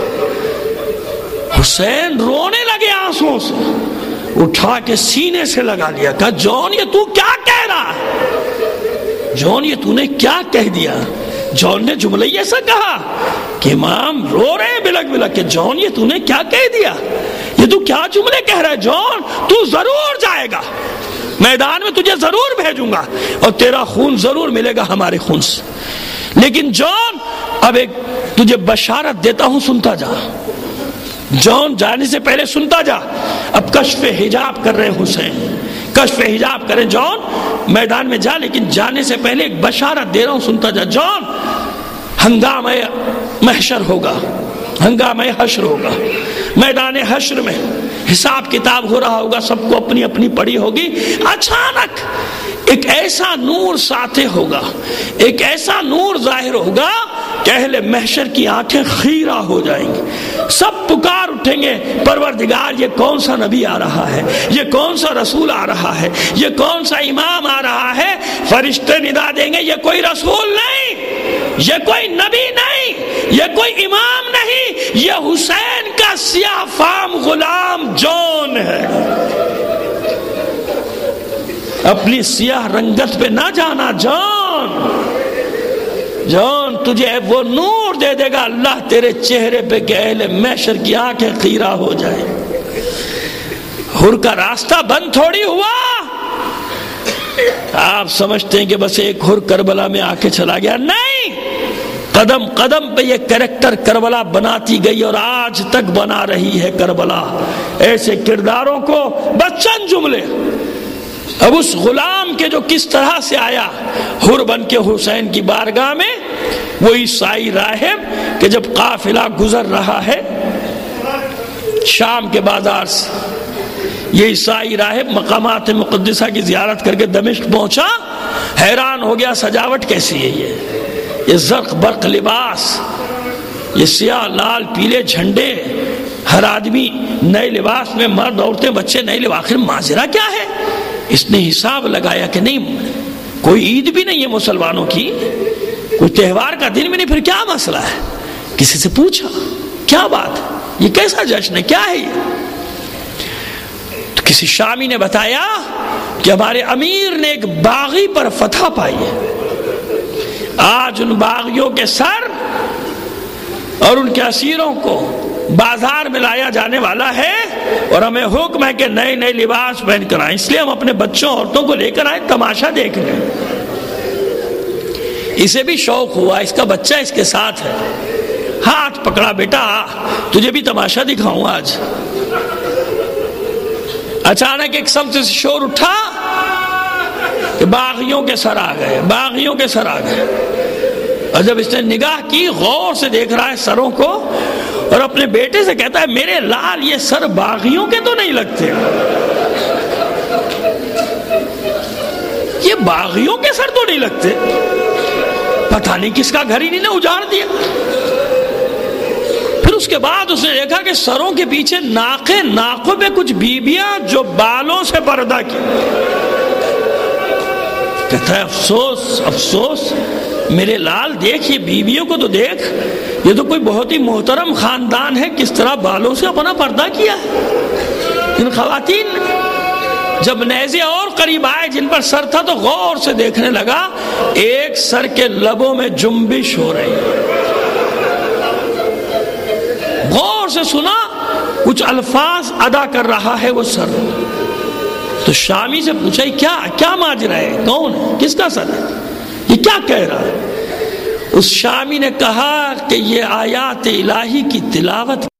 حسین رونے لگے آنسوں سے، اٹھا کے سینے سے لگا لیا، کہا جون یہ تو کیا کہہ رہا ہے؟ جون یہ تو نے کیا کہہ دیا؟ جون نے جملہ ایسا کہا کہ امام رو رہے ہیں بلک بلک کہ جون یہ تو نے کیا کہہ دیا، یہ تو کیا جملے کہہ رہا ہے؟ جون تو ضرور جائے گا، میدان میں تجھے ضرور بھیجوں گا اور تیرا خون ضرور ملے گا ہمارے خون سے، لیکن جون اب ایک تجھے بشارت دیتا ہوں، سنتا جا۔ جون جانے سے پہلے سنتا جا، اب کشف حجاب کر رہے حسین، کشف حجاب کریں جون، میدان میں جا، لیکن جانے سے پہلے ایک بشارت دے رہا ہوں، سنتا جا۔ جون ہنگامہ محشر ہوگا، ہنگامہ حشر ہوگا، میدان حشر میں حساب کتاب ہو رہا ہوگا، سب کو اپنی اپنی پڑی ہوگی، اچانک ایک ایسا نور ساطع ہوگا، ایک ایسا نور ظاہر ہوگا کہ اہل محشر کی آنکھیں خیرہ ہو جائیں گی، سب پکار اٹھیں گے پروردگار یہ کون سا نبی آ رہا ہے، یہ کون سا رسول آ رہا ہے، یہ کون سا امام آ رہا ہے۔ فرشتے ندا دیں گے یہ کوئی رسول نہیں، یہ کوئی نبی نہیں، یہ کوئی امام نہیں، یہ حسین کا سیاہ فام غلام جون ہے۔ اپنی سیاہ رنگت پہ نہ جانا جون، جون تجھے وہ نور دے دے گا اللہ تیرے چہرے پہ کہ اہل محشر کی آنکھیں خیرہ ہو جائیں. حر کا راستہ بند تھوڑی ہوا. آپ سمجھتے ہیں کہ بس ایک حر کربلا میں آ کے چلا گیا. نہیں، قدم قدم پہ یہ کریکٹر کربلا بناتی گئی اور آج تک بنا رہی ہے کربلا. ایسے کرداروں کو بس چند جملے. اب اس غلام کے جو کس طرح سے آیا حر بن کے حسین کی بارگاہ میں، وہ عیسائی راہب کہ جب قافلہ گزر رہا ہے شام کے بازار سے، یہ عیسائی راہب مقامات مقدسہ کی زیارت کر کے دمشق پہنچا، حیران ہو گیا سجاوٹ کیسی ہے یہ زرق برق لباس، یہ سیاہ لال پیلے جھنڈے، ہر آدمی نئے لباس میں، مرد عورتیں بچے نئے لباس. آخر ماجرا کیا ہے؟ اس نے حساب لگایا کہ نہیں، کوئی عید بھی نہیں ہے مسلمانوں کی، کوئی تہوار کا دن بھی نہیں، پھر کیا مسئلہ ہے؟ کسی سے پوچھا کیا بات ہے، یہ کیسا جشن ہے، کیا ہے یہ؟ تو کسی شامی نے بتایا کہ ہمارے امیر نے ایک باغی پر فتح پائی ہے، آج ان باغیوں کے سر اور ان کے اسیروں کو بازار میں لایا جانے والا ہے اور ہمیں حکم ہے کہ نئے نئے لباس پہن کر آئیں، اس لیے ہم اپنے بچوں عورتوں کو لے کر آئے تماشا دیکھنے. اسے بھی شوق ہوا، اس کا بچہ اس کے ساتھ ہے، ہاتھ پکڑا، بیٹا تجھے بھی تماشا دکھاؤں آج. اچانک ایک سمت سے شور اٹھا کہ باغیوں کے سر آ گئے، باغیوں کے سر آ گئے. اور جب اس نے نگاہ کی، غور سے دیکھ رہا ہے سروں کو، اور اپنے بیٹے سے کہتا ہے میرے لال یہ سر باغیوں کے تو نہیں لگتے، یہ باغیوں کے سر تو نہیں لگتے، پتہ نہیں کس کا گھر ہی نہیں اجاڑ دیا. پھر اس کے بعد اس نے دیکھا کہ سروں کے پیچھے ناقوں پہ کچھ بیبیاں جو بالوں سے پردہ کی. کہتا ہے افسوس افسوس میرے لال، دیکھ یہ بیویوں کو تو دیکھ، یہ تو کوئی بہت ہی محترم خاندان ہے، کس طرح بالوں سے اپنا پردہ کیا ہے. ان خواتین جب نیزے اور قریب آئے جن پر سر تھا تو غور سے دیکھنے لگا، ایک سر کے لبوں میں جنبش ہو رہی ہے. غور سے سنا، کچھ الفاظ ادا کر رہا ہے وہ سر. تو شامی سے پوچھا کیا ماجرا ہے، کون ہے، کس کا سر ہے، یہ کیا کہہ رہا ہے؟ اس شامی نے کہا کہ یہ آیات الہی کی تلاوت